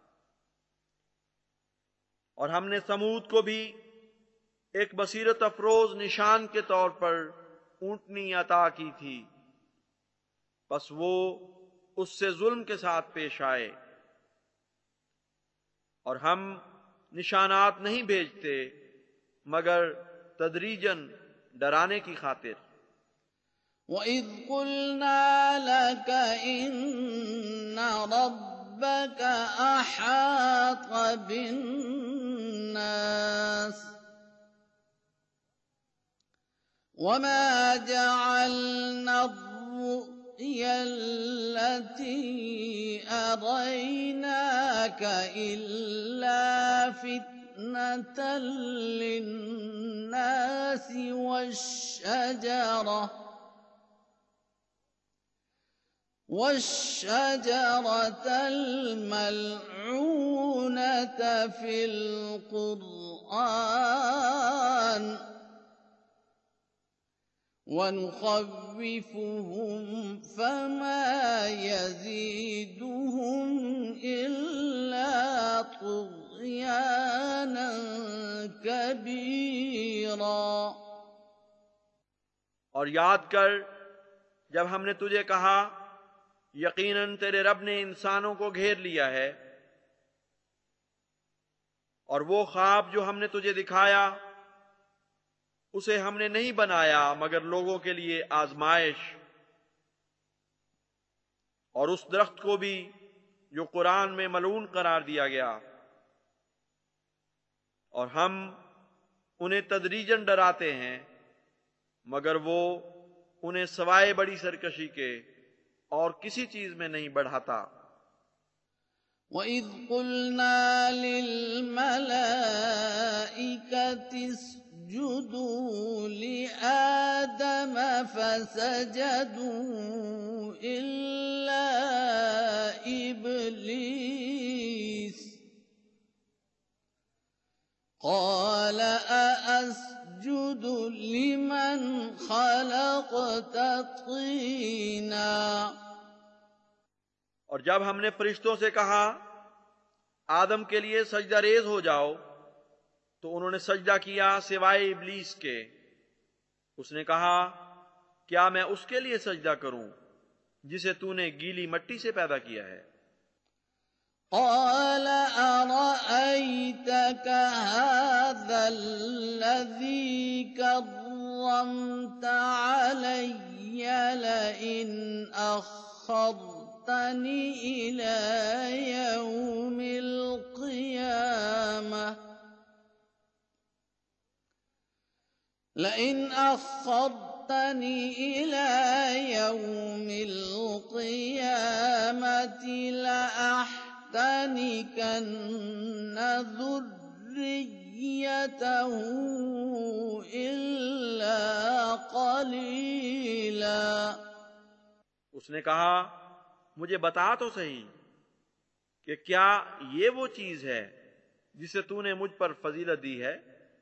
और हमने समूद को भी एक बसीरत अफरोज निशान के तौर पर ऊंटनी अता की थी, बस वो उससे जुल्म के साथ पेश आए। और हम निशानात नहीं भेजते मगर तदरीजन डराने की खातिर। وَإِذْ قُلْنَا لَكَ إِنَّ رَبَّكَ أَحَاطَ بِالنَّاسِ وَمَا جَعَلْنَا الرُّؤْيَا الَّتِي أَرَيْنَاكَ إِلَّا فِتْنَةً لِلنَّاسِ والشجرة الملعونة في القرآن ونخوفهم فما يزيدهم إلا طغيانا كبيرا। और याद कर जब हमने तुझे कहा यकीनन तेरे रब ने इंसानों को घेर लिया है, और वो ख्वाब जो हमने तुझे दिखाया उसे हमने नहीं बनाया मगर लोगों के लिए आजमाइश, और उस दरख्त को भी जो कुरान में मलून करार दिया गया, और हम उन्हें तदरीजन डराते हैं मगर वो उन्हें सवाए बड़ी सरकशी के और किसी चीज में नहीं बढ़ाता। وَإِذْ قُلْنَا لِلْمَلَائِكَةِ اسْجُدُوا لِآدَمَ فَسَجَدُوا إِلَّا إِبْلِيسَ قَالَ أَأَسْجُدُ لِمَنْ خَلَقْتَ طِينًا। और जब हमने फरिश्तों से कहा आदम के लिए सजदा रेज हो जाओ तो उन्होंने सजदा किया सिवाय इब्लीस के। उसने कहा क्या मैं उसके लिए सजदा करूं जिसे तूने गीली मट्टी से पैदा किया है। قال أرأيتك هذا الذي كرمت علي لئن أخرتني إلى يوم القيامة لأحتنكن ذريته إلا قليلا। उसने कहा मुझे बता तो सही कि क्या ये वो चीज है जिसे तूने मुझ पर फजीलत दी है।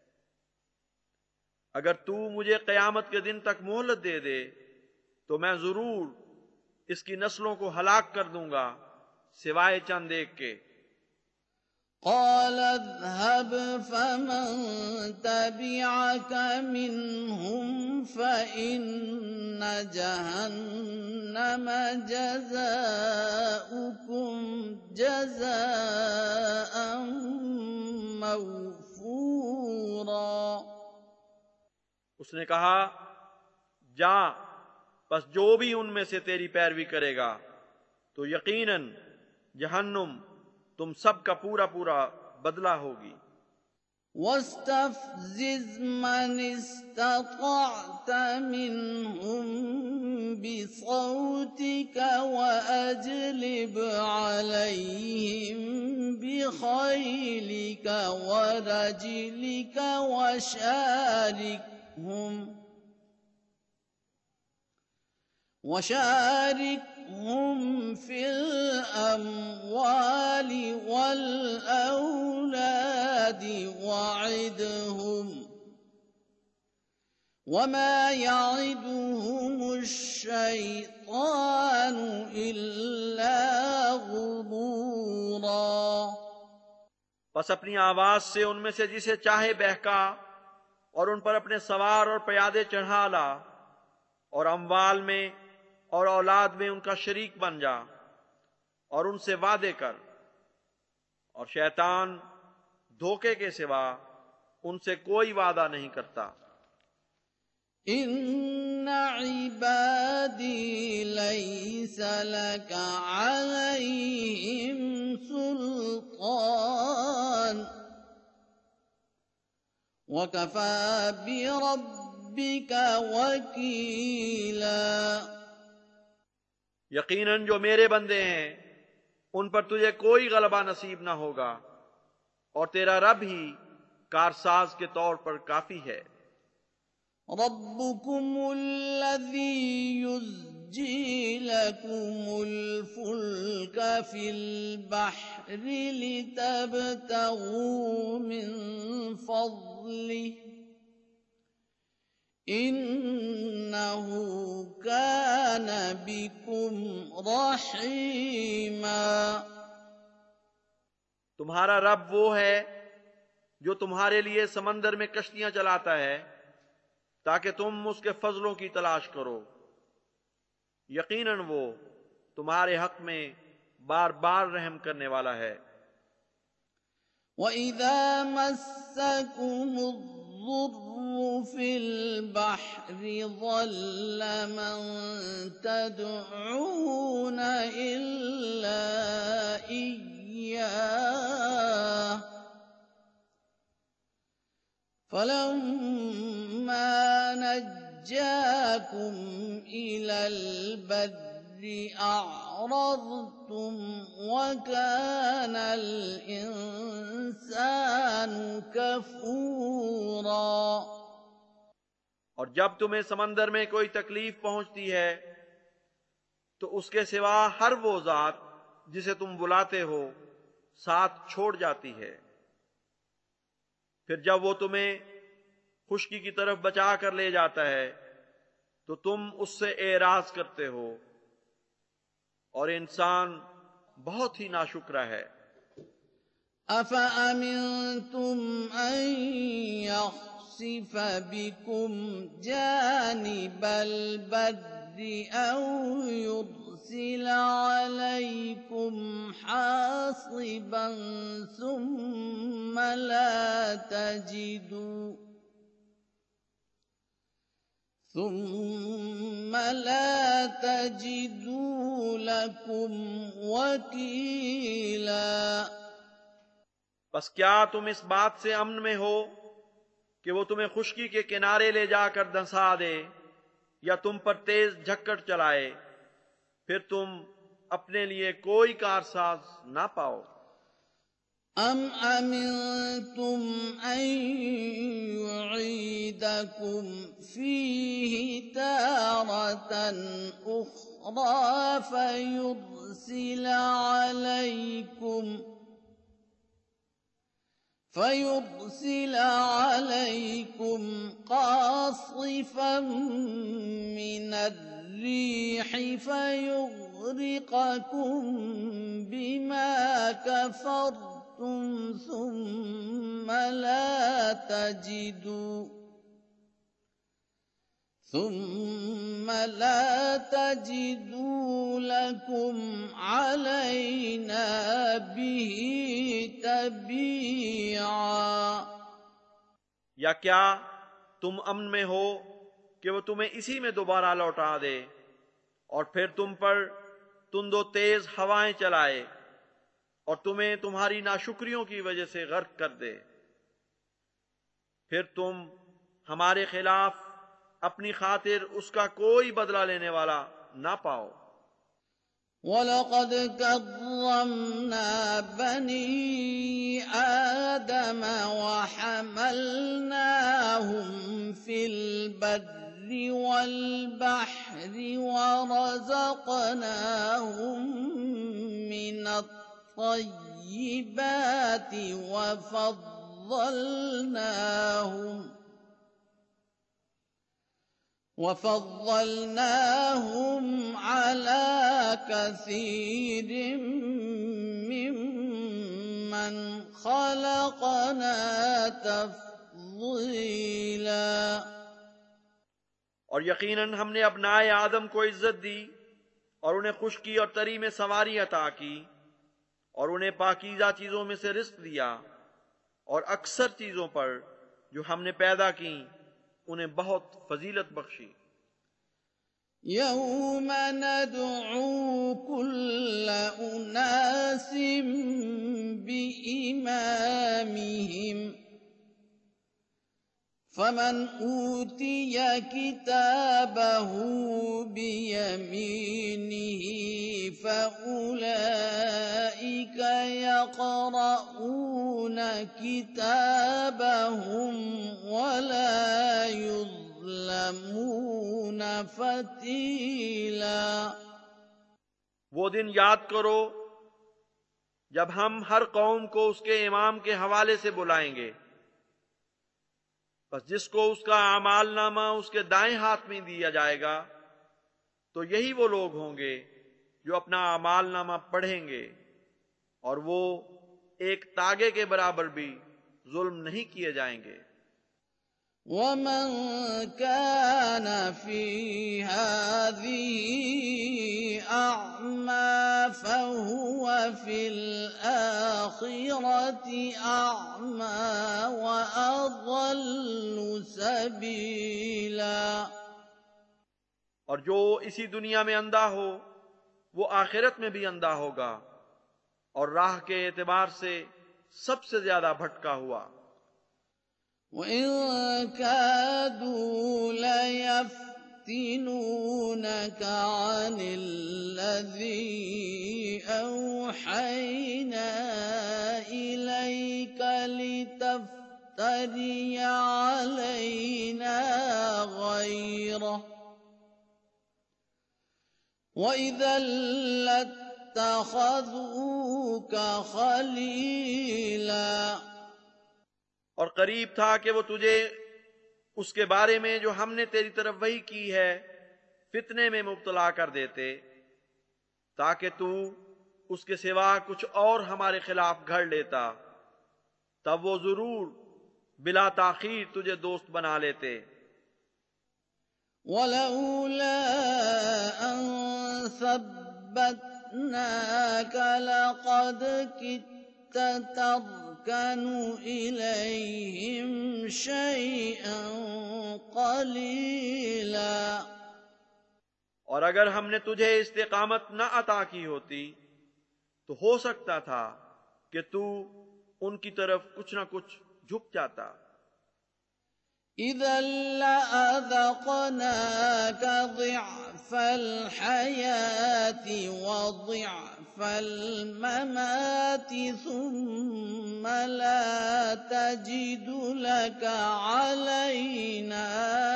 अगर तू मुझे क़यामत के दिन तक मोहलत दे दे तो मैं जरूर इसकी नस्लों को हलाक कर दूंगा सिवाय चंद एक के। قال اذهب فمن تبعك منهم فإن جهنم جزاؤكم جزاء موفورا। उसने कहा जा बस जो भी उनमें से तेरी पैरवी करेगा तो यकीनन जहन्नुम तुम सब का पूरा पूरा बदला होगी। واستفزز من استطعت منهم بصوتك وأجلب عليهم بخيلك ورجلك وشاركهم في الأموال والأولاد وعدهم وما يعدهم الشيطان إلا غرورا। बस अपनी आवाज से उनमें से जिसे चाहे बहका और उन पर अपने सवार और प्यादे चढ़ा ला और अम्वाल में और औलाद में उनका शरीक बन जा और उनसे वादे कर और शैतान धोखे के सिवा उनसे कोई वादा नहीं करता। إن عبادي ليس لك عليهم سلطان وكفى بربك وكيلا। यकीनन जो मेरे बंदे हैं उन पर तुझे कोई गलबा नसीब ना होगा और तेरा रब ही कारसाज के तौर पर काफी है। ربكم الذي يزجي لكم الفلك في البحر لتبتغوا من فضله إنه كان بكم رحيما। तुम्हारा रब वो है जो तुम्हारे लिए समंदर में कश्तियां चलाता है ताकि तुम उसके फजलों की तलाश करो। यकीनन वो तुम्हारे हक में बार बार रहम करने वाला है। وَإِذَا مَسَّكُمُ الضُّرُّ فِي الْبَحْرِ ضَلَّ مَن تَدْعُونَ إِلَّا إِيَّاهُ فَلَمَّا نَجَّاكُمْ إِلَى الْبَرِّ أَعْرَضْتُمْ وَكَانَ الإنسان كفورا और जब तुम्हें समंदर में कोई तकलीफ पहुंचती है तो उसके सिवा हर वो जात जिसे तुम बुलाते हो साथ छोड़ जाती है। फिर जब वो तुम्हें खुश्की की तरफ बचा कर ले जाता है तो तुम उससे एराज करते हो, और इंसान बहुत ही नाशुक्रा है। أفأمنتم أن يخسف بكم جانب البر أو يرسل عليكم حاصبا ثم لا تجدوا لكم وكيلا बस क्या तुम इस बात से अमन में हो कि वो तुम्हें खुश्की के किनारे ले जाकर धंसा दे या तुम पर तेज झक्कड़ चलाए, फिर तुम अपने लिए कोई कारसाज ना पाओ। أم أمنتم أن يعيدكم فيه تارة أخرى فيرسل عليكم قاصفا من الريح فيغرقكم بما كفرتم ثم لا تجدوا لكم علينا به تبيعا या क्या तुम अमन में हो कि वो तुम्हें इसी में दोबारा लौटा दे और फिर तुम पर तुंदो तेज हवाएं चलाए और तुम्हें तुम्हारी नाशुक्रियों की वजह से गर्क कर दे, फिर तुम हमारे खिलाफ अपनी खातिर उसका कोई बदला लेने वाला ना पाओ। वलक़द कर्रमना बनी आदम वहमलनाहुम फिल बर्रि वल बहरि वरज़क़नाहुम मिनत तय्यिबाति وفضلناهم على كثير ممن خلقنا तफज़ीला। और यकीनन हमने अपनाए आदम को इज्जत दी और उन्हें खुश्की और तरी में सवारी अता की और उन्हें पाकीज़ा चीजों में से रिज़्क़ दिया, और अक्सर चीजों पर जो हमने पैदा की उन्हें बहुत फजीलत बख्शी। यौम नदउ कुल्ल उनासिम बिइमामिहिम फमन ऊतिय किताबहु बियमीनिहि फउलाइक यक़रऊन किताबहुम वला युज़्लमून फतीला। वो दिन याद करो जब हम हर कौम को उसके इमाम के हवाले से बुलाएंगे, बस जिसको उसका अमालनामा उसके दाएं हाथ में दिया जाएगा तो यही वो लोग होंगे जो अपना अमालनामा पढ़ेंगे, और वो एक तागे के बराबर भी जुल्म नहीं किए जाएंगे। वमन कान फी हाज़िही अअमा फहुव फिल आखिरति अअमा व अज़ल्लु सबीला। और जो इसी दुनिया में अंधा हो वो आखिरत में भी अंधा होगा और राह के एतबार से सबसे ज्यादा भटका हुआ। वइन कादू लयफ्तिनूनका अनिल्लज़ी औहैना تفتري علينا غيره وإذا لاتخذوك خليلا। और करीब था कि वो तुझे उसके बारे में जो हमने तेरी तरफ वही की है फितने में मुब्तला कर देते, ताकि तू उसके सिवा कुछ और हमारे खिलाफ घड़ लेता, तब वो जरूर बिला ताखीर तुझे दोस्त बना लेते। वलौला अन सब्बतनाक लक़द कित्त तरकनु इलैहिम शैअन क़लीला। और अगर हमने तुझे इस्तिकामत न अता की होती तो हो सकता था कि तू उनकी तरफ कुछ न कुछ झुक जाता। इज़न लअज़क़नाक ज़िअफ़ल हयाति व ज़िअफ़ल ममाति सुम्म ला तजिदु लक अलैना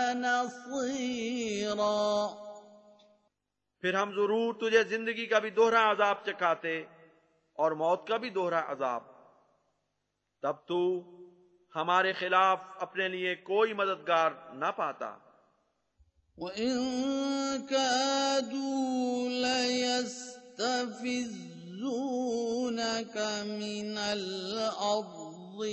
नसीरा। फिर हम जरूर तुझे जिंदगी का भी दोहरा अजाब चखाते और मौत का भी दोहरा अजाब, तब तू हमारे खिलाफ अपने लिए कोई मददगार न पाता। वइन कादू लयस्तफिज़्ज़ूनक मिनल अर्ज़ि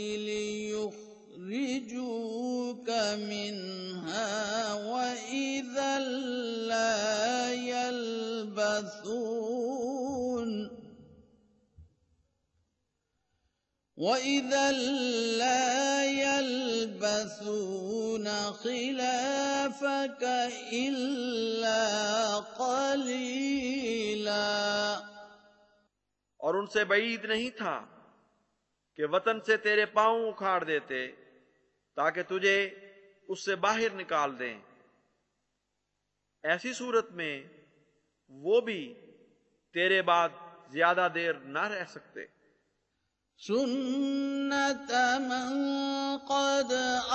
लियुख़रिजूक मिन्हा वइज़न ला यल्बसून खिलाफक इल्ला क़लीला। और उनसे बईद नहीं था कि वतन से तेरे पांव उखाड़ देते ताकि तुझे उससे बाहर निकाल दें। ऐसी सूरत में वो भी तेरे बाद ज्यादा देर न रह सकते। सुन्नत मन क़द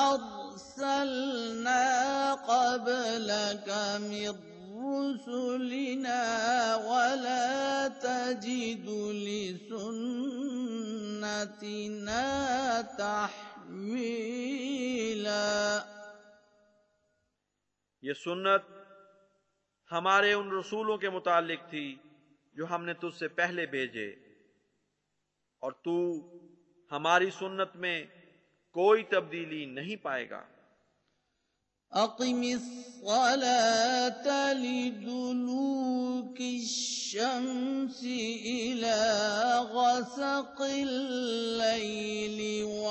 अरसलना क़ब्लक मिर रुसुलिना वला तजिदु लिसुन्नतिना तहवीला। ये सुन्नत हमारे उन रसूलों के मुतालिक थी जो हमने तुझसे पहले भेजे, और तू हमारी सुन्नत में कोई तब्दीली नहीं पाएगा। अक़िमिस्सलात लिदुलूकी शम्सी इला ग़सक़िल लैली व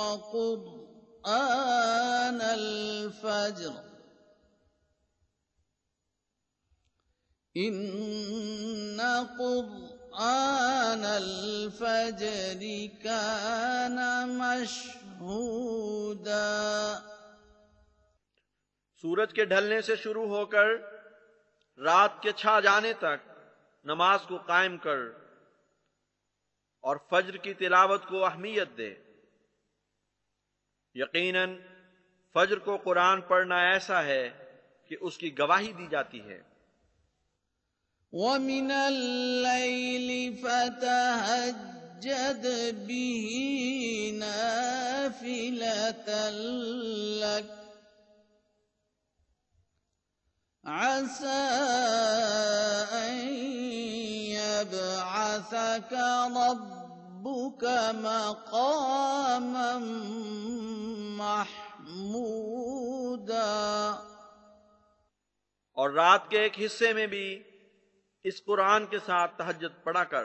क़ुरआनल फ़ज्र इन्न क़ुरआनल फ़ज्रि कान मशहूदा। सूरज के ढलने से शुरू होकर रात के छा जाने तक नमाज को कायम कर और फज्र की तिलावत को अहमियत दे। यकीनन फज्र को कुरान पढ़ना ऐसा है कि उसकी गवाही दी जाती है। वमिनल लैलि फतहज्जद बिही नाफिलतन लक असा अन यबअसक रब्बुक मक़ामन महमूदा। और रात के एक हिस्से में भी इस कुरान के साथ तहज्जुद पढ़ा कर,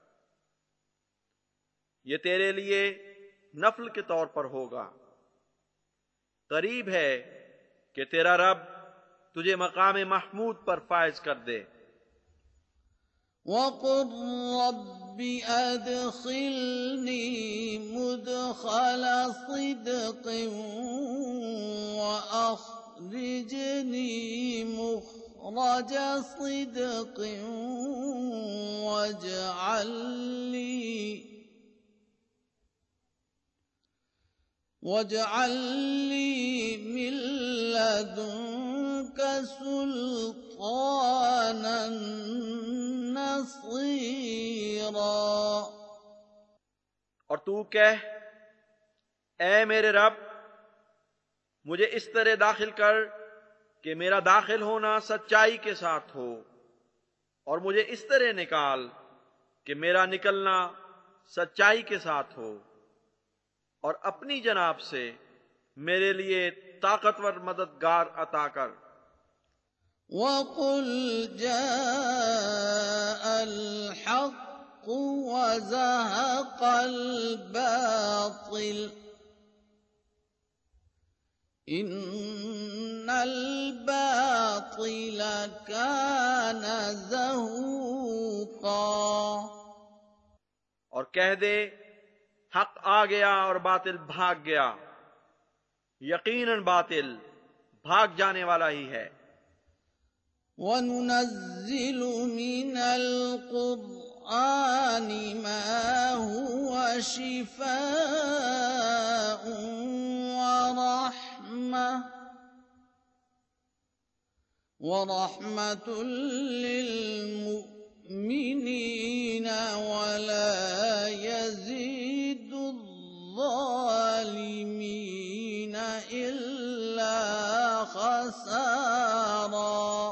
ये तेरे लिए नफल के तौर पर होगा। करीब है कि तेरा रब तुझे मकाम महमूद पर फायज कर दे। वक़ुल रब्बि अदखिलनी मुदखल सिद्क़िन व अखरिजनी मुखरज सिद्क़िन वजअल ली मिन लदुनक सुल्तानन नसीरा। और तू कह, ऐ मेरे रब, मुझे इस तरह दाखिल कर कि मेरा दाखिल होना सच्चाई के साथ हो, और मुझे इस तरह निकाल कि मेरा निकलना सच्चाई के साथ हो, और अपनी जनाब से मेरे लिए ताकतवर मददगार अता कर। वक़ुल जाअल हक़्क़ वज़हक़ल बातिल इन्नल बातिल कान ज़हूक़ा। और कह दे, हक आ गया और बातिल भाग गया, यकीनन बातिल भाग जाने वाला ही है। वनुनज़्ज़िलु मिनल क़ुरआनि मा हुवा शिफ़ाअुन व रहमतुल लिल मुमिनीन वला यज़ीदु ज़ालिमीन इल्ला खसारा।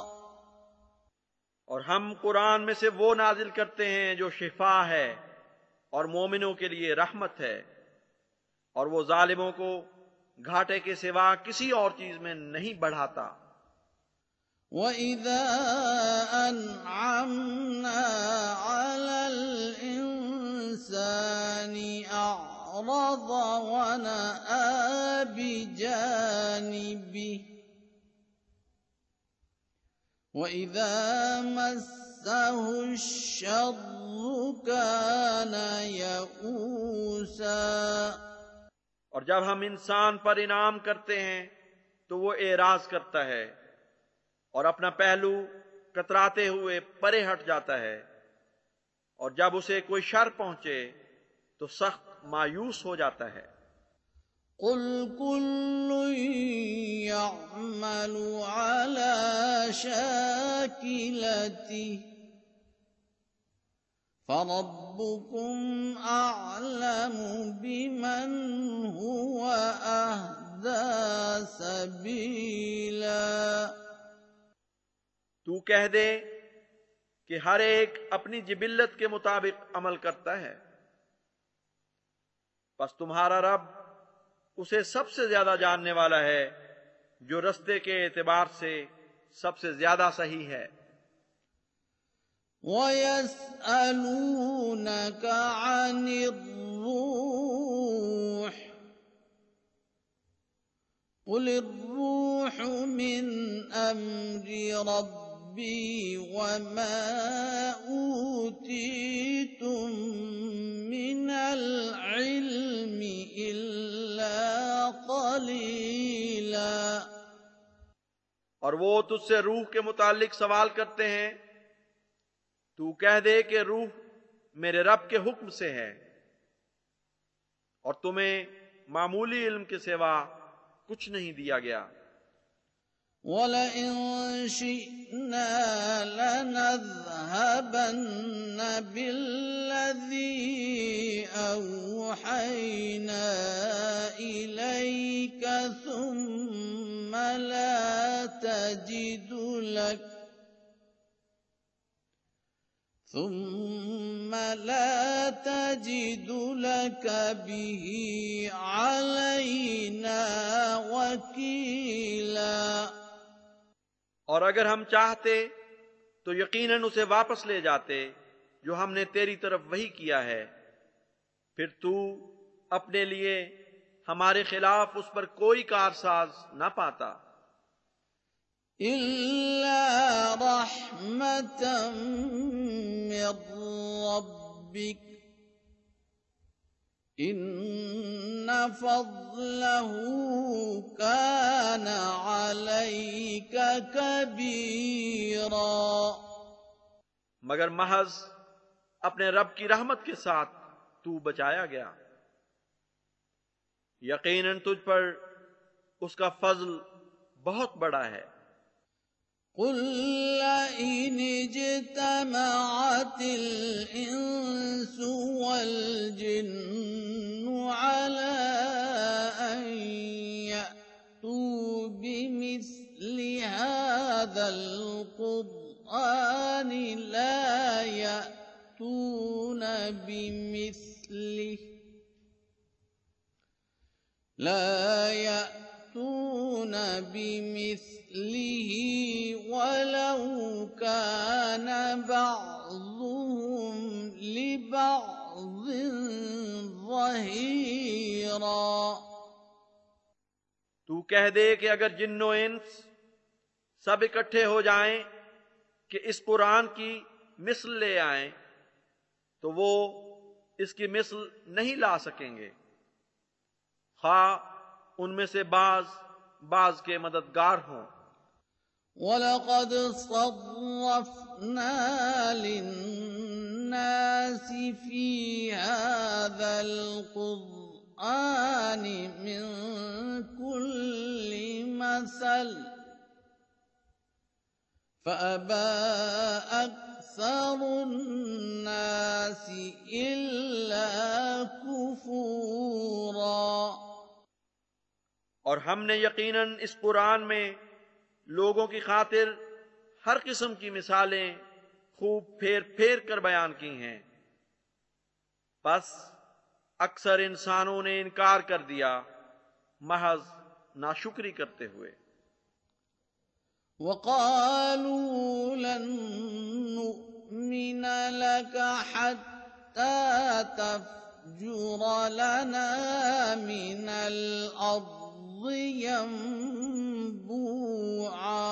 और हम कुरान में से वो नाजिल करते हैं जो शिफा है और मोमिनों के लिए रहमत है, और वो जालिमों को घाटे के सिवा किसी और चीज में नहीं बढ़ाता। वइज़ा अनअमना अलल इंसानी अअरज़ वनअ बिजानिबिहि वइज़ा मस्सहुश्शर्रु कान यऊसा। और जब हम इंसान पर इनाम करते हैं तो वो एराज करता है और अपना पहलू कतराते हुए परे हट जाता है, और जब उसे कोई शर पहुंचे तो सख्त मायूस हो जाता है। कुल कुल्लुन यअमलु अला शाकिलतिहि फरब्बुकुम अअलमु बिमन हुवा अहदा सबीला। तू कह दे कि हर एक अपनी जिबिल्लत के मुताबिक अमल करता है, बस तुम्हारा रब उसे सबसे ज्यादा जानने वाला है जो रस्ते के एतबार से सबसे ज्यादा सही है। वयस्अलूनक अनिर्रूह कुलिर्रूहु मिन अम्रि रब्बी वमा ऊतीतुम मिनल इल्मि इल्ला क़लीला। और वो तुझसे रूह के मुतालिक सवाल करते हैं, तू कह दे कि रूह मेरे रब के हुक्म से है, और तुम्हें मामूली इल्म के सिवा कुछ नहीं दिया गया। वलइन शिअना लनज़हबन्न बिल्लज़ी औहैना इलैक थुम्म ला तजिदु लक बिही अलैना वकीला। और अगर हम चाहते तो यकीनन उसे वापस ले जाते जो हमने तेरी तरफ वही किया है, फिर तू अपने लिए हमारे खिलाफ उस पर कोई कारसाज न पाता। इल्ला रहमतम मिर रब्बिक इन्न फज़लहु कान अलैका कबीरा। मगर महज अपने रब की रहमत के साथ तू बचाया गया। यकीनन तुझ पर उसका फजल बहुत बड़ा है। قل لئن اجتمعت الإنس والجن على أن يأتوا بمثل هذا القرآن لا يأتون بمثله ولو كان بعضهم لبعض ظهيرا। तू कह दे कि अगर जिन्नो इंस सब इकट्ठे हो जाएं कि इस कुरान की मिसल ले आएं तो वो इसकी मिसल नहीं ला सकेंगे, खा उनमें से बाज के मददगार हों। वलक़द सर्रफ़ना लिन्नास फ़ी हाज़ल क़ुरआन मिन कुल्लि मसल फ़अबा अक्सरुन्नास इल्ला कुफ़ूरा। और हमने यकीनन इस कुरान में लोगों की खातिर हर किस्म की मिसालें खूब फेर फेर कर बयान की हैं, बस अक्सर इंसानों ने इनकार कर दिया महज नाशुक्री करते हुए। वक़ालू लन नुअ्मिन लक हत्ता तफ़्जुर लना मिनल अर्ज़ि यंबूआ।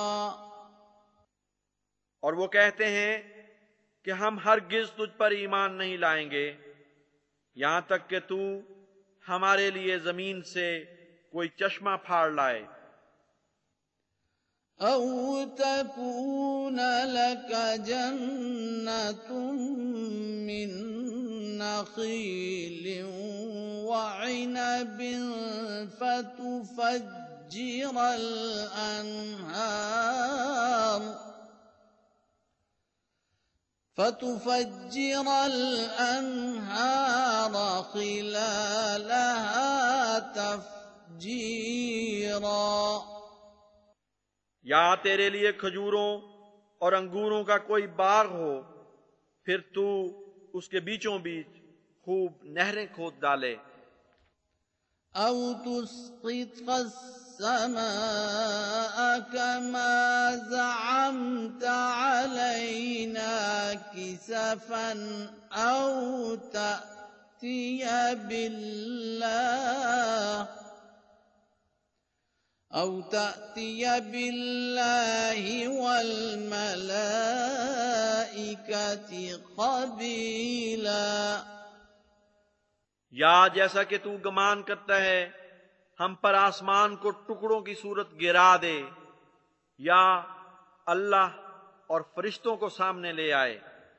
और वो कहते हैं कि हम हरगिज तुझ पर ईमान नहीं लाएंगे यहां तक कि तू हमारे लिए जमीन से कोई चश्मा फाड़ लाए। औ तकून लक जन्नतुम मिन नखीलिन व इनबिन فتفجر الأنهار خلالها تفجيرا। या तेरे लिए खजूरों और अंगूरों का कोई बाग हो, फिर तू उसके बीचों बीच खूब नहरें खोद डाले। औ तुस्क़ित السماء كما زعمت علينا كسفا أو تأتي بالله والملائكة قبيلا। या जैसा कि तू गुमान करता है हम पर आसमान को टुकड़ों की सूरत गिरा दे, या अल्लाह और फरिश्तों को सामने ले आए।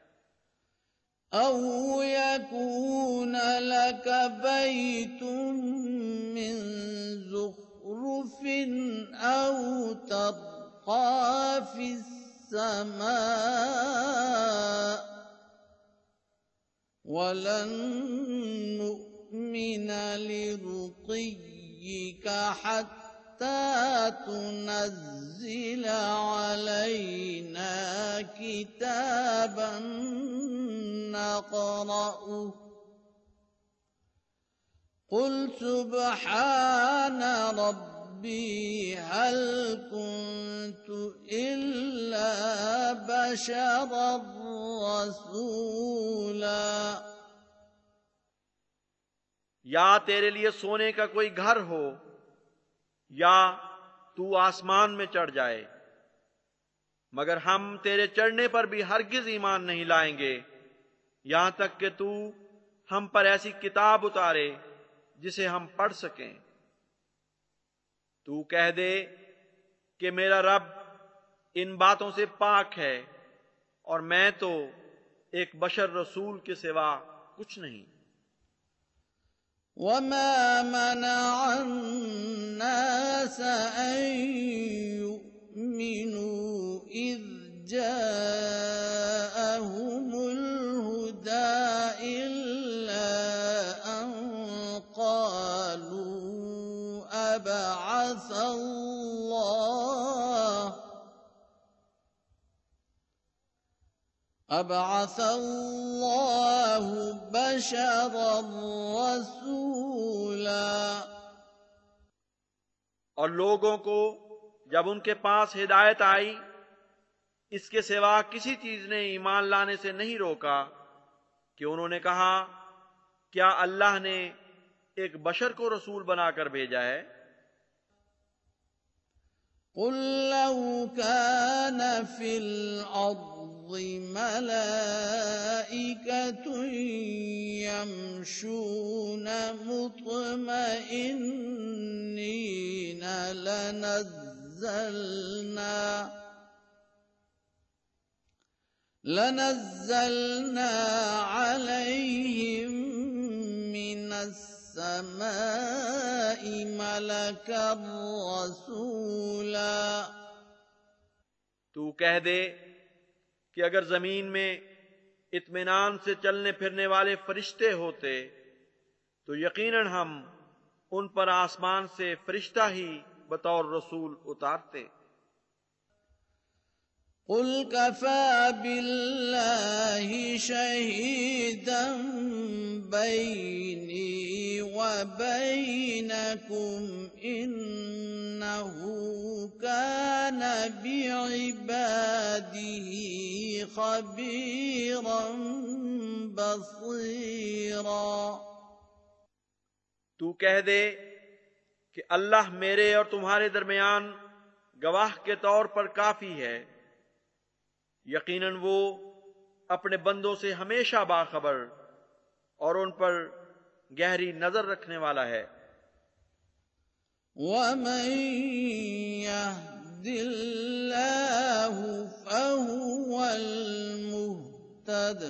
औ यकून लक बैतुम मिन ज़ुख़रुफ़िन औ तर्क़ा फ़िस्समाअ वलन नुअ्मिन लिरुक़य्यिक हत्ता तुनज़्ज़िल अलैना किताबन नक़रअहु क़ुल सुब्हान रब्बी हल कुन्तु इल्ला बशरर रसूला। या तेरे लिए सोने का कोई घर हो, या तू आसमान में चढ़ जाए, मगर हम तेरे चढ़ने पर भी हरगिज ईमान नहीं लाएंगे यहां तक कि तू हम पर ऐसी किताब उतारे जिसे हम पढ़ सकें। तू कह दे कि मेरा रब इन बातों से पाक है और मैं तो एक बशर रसूल के सिवा कुछ नहीं। वमा मनअ अन्नास अन युमिनू इज़ जाअहुमुल हुदा इल्ला अन क़ालू अबअसल्लाहु बशरर रसूला। और लोगों को जब उनके पास हिदायत आई, इसके सिवा किसी चीज ने ईमान लाने से नहीं रोका कि उन्होंने कहा, क्या अल्लाह ने एक बशर को रसूल बनाकर भेजा है? कुल लौ कान फिल अर्ज़ि मलाइकतुन यमशून मुत्मइन्नीन लनज़्ज़लना अलैहिम मिनस समाई मलकर रसूला। तू कह दे कि अगर जमीन में इत्मीनान से चलने फिरने वाले फरिश्ते होते तो यकीनन हम उन पर आसमान से फरिश्ता ही बतौर रसूल उतारते। कुल कफ़ा बिल्लाहि शहीदन बैनी व बैनकुम इन्नहु कान बिइबादिही खबीरन बसीरा। तू कह दे कि अल्लाह मेरे और तुम्हारे दरमियान गवाह के तौर पर काफी है। यकीनन वो अपने बंदों से हमेशा बाखबर और उन पर गहरी नजर रखने वाला है। वमन यहदिल्लाहु फहुवल मुहतद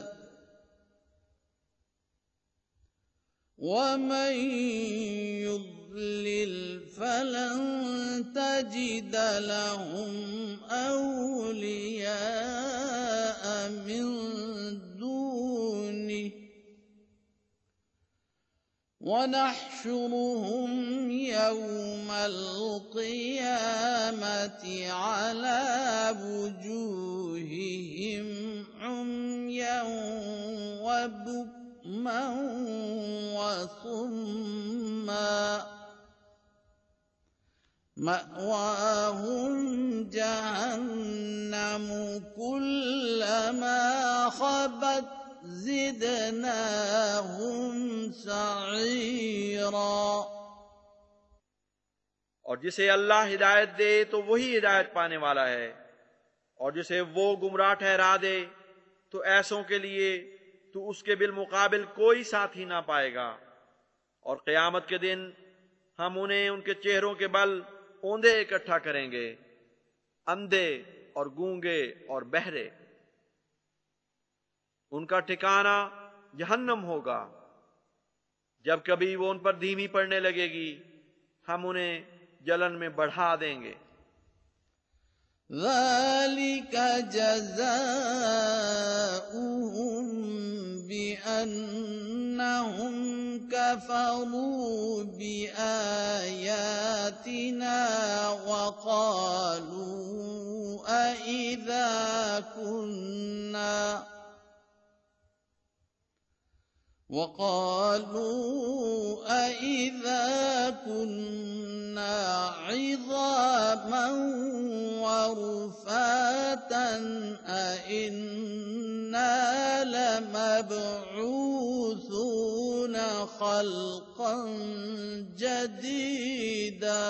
वमन युद्लिल फलन तजिद लहुम औलिया मिन दूनिहि वनहशुरुहुम यौमल क़ियामति अला वुजूहिहिम उम्यन व बुक्मन व सुम्मा मअवाहुम जहन्नम कुल्लमा खबत ज़िदनाहुम सईरा। और जिसे अल्लाह हिदायत दे तो वही हिदायत पाने वाला है, और जिसे वो गुमराह ठहरा दे तो ऐसों के लिए तू उसके बिलमुकाबिल कोई साथी ना पाएगा। और क़यामत के दिन हम उन्हें उनके चेहरों के बल औंधे इकट्ठा करेंगे, अंधे और गूंगे और बहरे। उनका ठिकाना जहन्नम होगा। जब कभी वो उन पर धीमी पड़ने लगेगी, हम उन्हें जलन में बढ़ा देंगे। ज़ालिक जज़ाउहुम बिअन्नहुम कफ़रू बिआयातिना वक़ालू अइज़ा कुन्ना इज़ामन वरुफ़ातन अइन्ना लमबऊसून ख़ल्क़न जदीदा।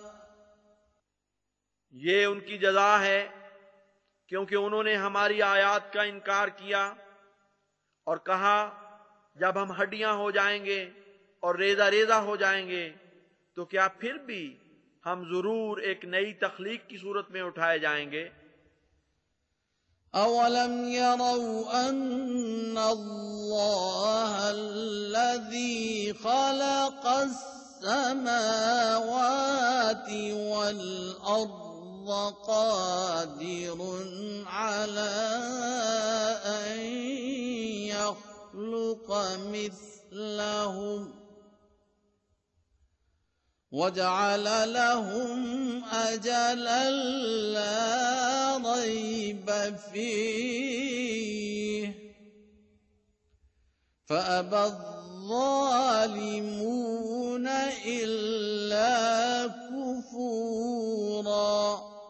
ये उनकी जज़ा है क्योंकि उन्होंने हमारी आयात का इनकार किया और कहा, जब हम हड्डियां हो जाएंगे और रेजा रेजा हो जाएंगे तो क्या फिर भी हम जरूर एक नई तख्लीक की सूरत में उठाए जाएंगे। أولم يروا أن الله الذي خلق السماوات والأرض قادر على أن يخلق مثلهم وجعل لهم أجلا لا ريب فيه فأبى الظالمون إلا كفورا।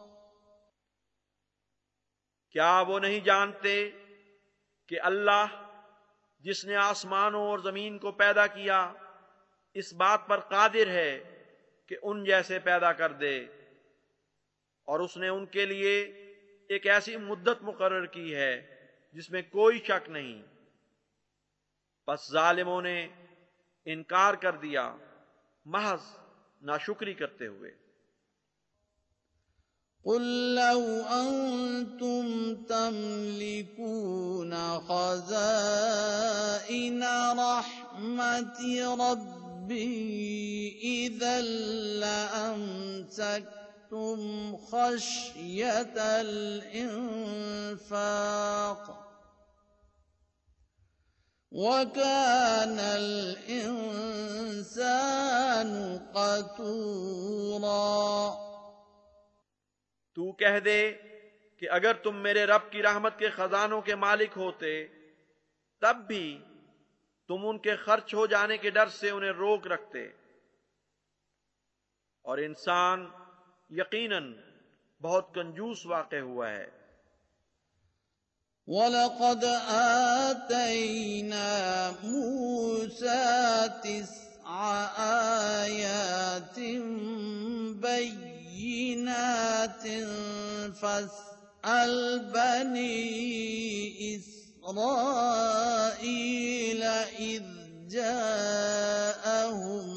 क्या वो नहीं जानते कि अल्लाह जिसने आसमानों और जमीन को पैदा किया इस बात पर कादिर है कि उन जैसे पैदा कर दे, और उसने उनके लिए एक ऐसी मुद्दत मुकर्रर की है जिसमें कोई शक नहीं। बस जालिमों ने इनकार कर दिया महज नाशुक्री करते हुए। قل لو أنتم تملكون خزائن رحمة ربي إذا لأمسكتم خشية الإنفاق وكان الإنسان قتورا। तू कह दे कि अगर तुम मेरे रब की रहमत के खजानों के मालिक होते तब भी तुम उनके खर्च हो जाने के डर से उन्हें रोक रखते, और इंसान यकीनन बहुत कंजूस वाक़े हुआ है। वलक़द आतैना मूसा 9 आयातिन बय्यिनातिन फस्अल बनी इस्राईल इज़ जाअहुम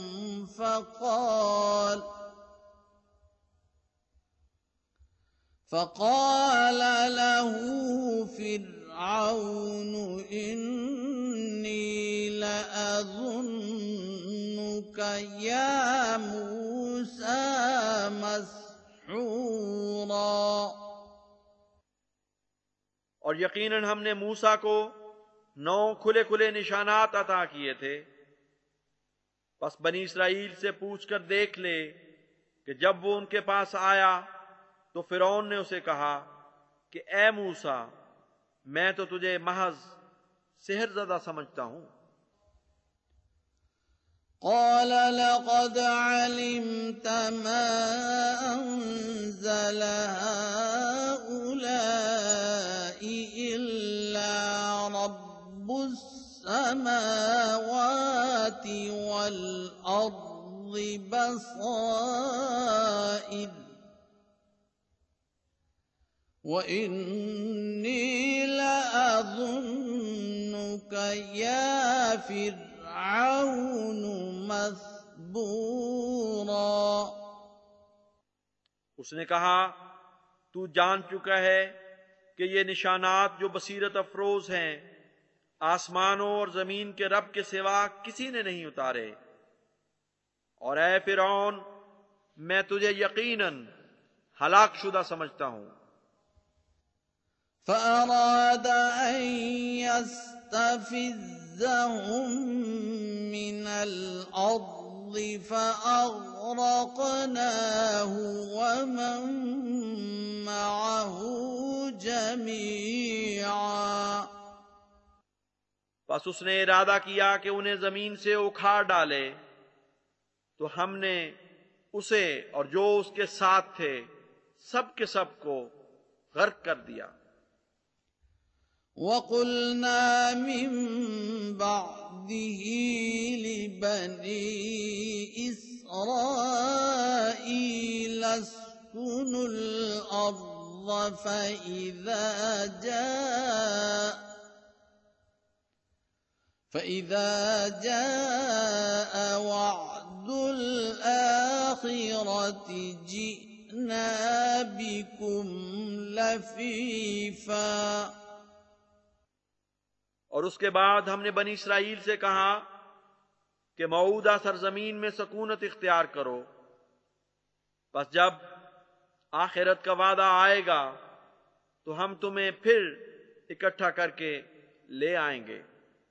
فقال له فرعون إني لأظنك يا موسى مسحورا। और यकीनन हमने मूसा को 9 खुले खुले निशानात अता किए थे। बस बनी इसराइल से पूछकर देख ले कि जब वो उनके पास आया तो फिरौन ने उसे कहा कि ए मूसा, मैं तो तुझे महज सेहरज़दा समझता हूं। قال لقد علمت ما أنزل هؤلاء إلا رب السماوات والأرض بصائر وإني لأظنك يا فرعون मस्बूरा। उसने कहा, तू जान चुका है कि ये निशानात जो बसीरत अफरोज हैं आसमानों और जमीन के रब के सिवा किसी ने नहीं उतारे, और ए फिरौन, मैं तुझे यकीनन हलाक शुदा समझता हूं। فأراد أن يستفزهم من الأرض فأغرقناه ومن معه جميعا। बस उसने इरादा किया कि उन्हें जमीन से उखाड़ डाले, तो हमने उसे और जो उसके साथ थे सब के सब को गर्क कर दिया। وقلنا من بعده لبني إسرائيل اسكنوا الأرض فإذا جاء وعد الآخرة جئنا जि'ना बिकुम लफीफा। और उसके बाद हमने बनी इसराइल से कहा कि मऊदा सरजमीन में सकूनत इख्तियार करो, बस जब आखिरत का वादा आएगा तो हम तुम्हें फिर इकट्ठा करके ले आएंगे।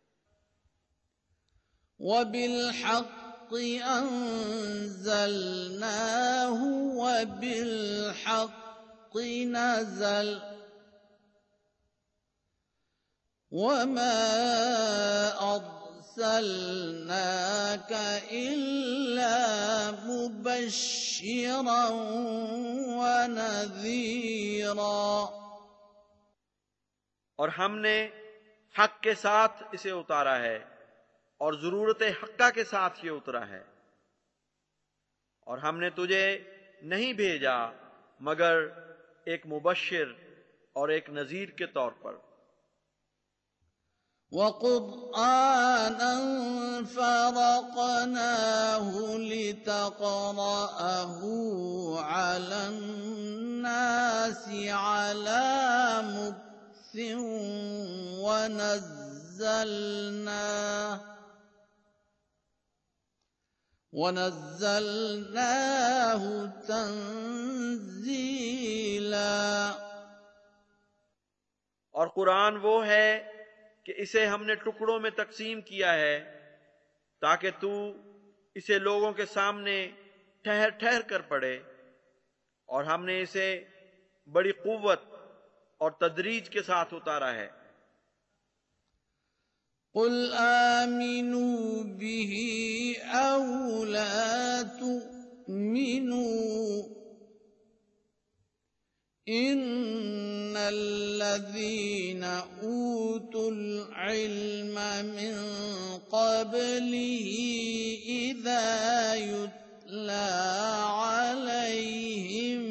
वबिलहक़्क़ि अंज़लनाहु वबिलहक़्क़ि नज़ल वमा अरसलनाक इल्ला मुबश्शिरन व नज़ीरा। और हमने हक के साथ इसे उतारा है और जरूरत हक्का के साथ ये उतरा है, और हमने तुझे नहीं भेजा मगर एक मुबश्शिर और एक नजीर के तौर पर। वक़ुरआनन फ़रक़नाहु लितक़रअहु अलन नासि अला मुक्सिन वनज़्ज़लनाहु तंज़ीला। और कुरान वो है कि इसे हमने टुकड़ों में तकसीम किया है ताकि तू इसे लोगों के सामने ठहर ठहर कर पढ़े, और हमने इसे बड़ी कुव्वत और तदरीज के साथ उतारा है। कुल आमिनू बिही औ ला तुमिनू इन्नल्लज़ीना ऊतुल इल्म मिन क़ब्लिही इज़ा युत्ला अलैहिम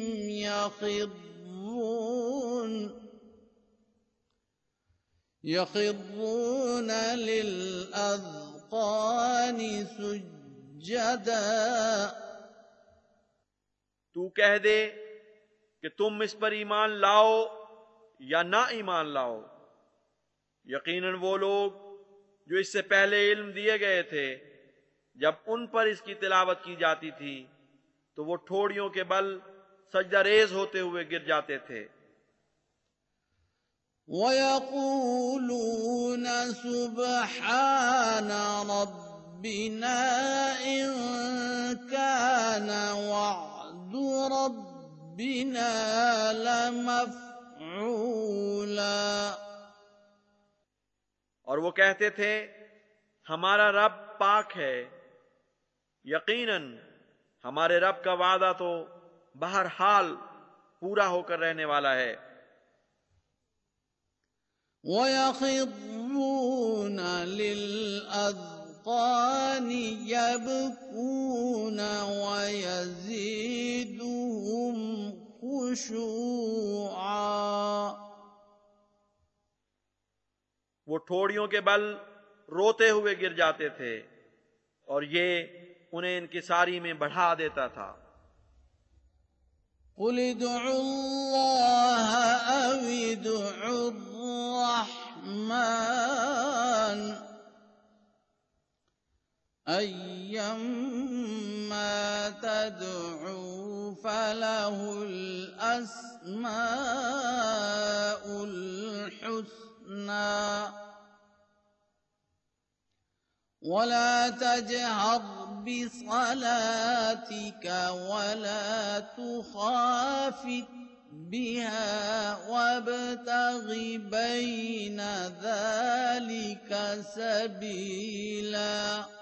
यख़िर्रून लिलअज़क़ान सुज्जदा। तू कह दे कि तुम इस पर ईमान लाओ या ना ईमान लाओ, यकीनन वो लोग जो इससे पहले इल्म दिए गए थे, जब उन पर इसकी तिलावत की जाती थी तो वो ठोड़ियों के बल सजदा रेज होते हुए गिर जाते थे। वयक़ूलून सुब्हान रब्बिना इन कान वअदु रब्बिना लमफ़ऊला। और वो कहते थे हमारा रब पाक है, यकीनन हमारे रब का वादा तो बहरहाल पूरा होकर रहने वाला है। वयख़िर्रून लिलअज़क़ान यबकून वयज़ीदुहुम खुशूआ। वो ठोड़ियों के बल रोते हुए गिर जाते थे और ये उन्हें इनकिसारी में बढ़ा देता था। कुल उदुल्लाह औ उदुर्रहमान अय्यम्मा तदउ फलहुल अस्माउल हुस्ना। वला तजहर बिसलातिक वला तुखाफित बिहा वब्तगि बैन ज़ालिक सबीला।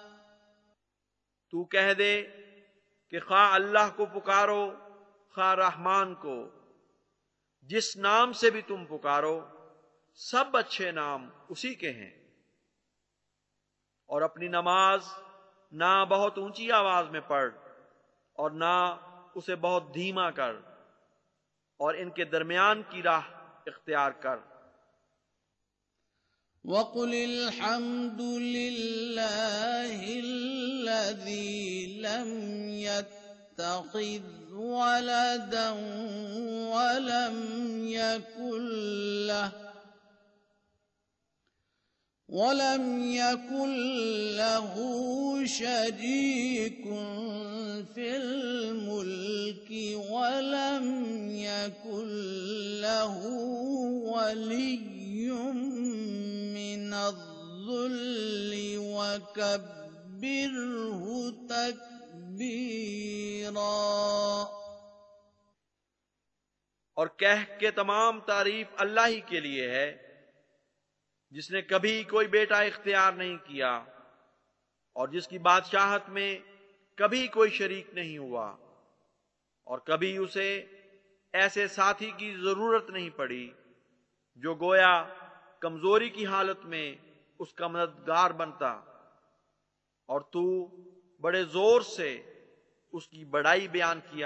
तू कह दे कि खा अल्लाह को पुकारो खा रहमान को, जिस नाम से भी तुम पुकारो सब अच्छे नाम उसी के हैं। और अपनी नमाज ना बहुत ऊंची आवाज में पढ़ और ना उसे बहुत धीमा कर, और इनके दरमियान की राह इख्तियार कर। वक़ुलिल हम्दुलिल्लाहिल्लज़ी लम يتخذ ولدا ولم يكن له شريك في الملك ولم يكن له ولي من الذل وكبره تكبيرا। और कह के तमाम तारीफ अल्लाह ही के लिए है जिसने कभी कोई बेटा इख्तियार नहीं किया और जिसकी बादशाहत में कभी कोई शरीक नहीं हुआ और कभी उसे ऐसे साथी की जरूरत नहीं पड़ी जो गोया कमजोरी की हालत में उसका मददगार बनता, और तू बड़े जोर से उसकी बड़ाई बयान किया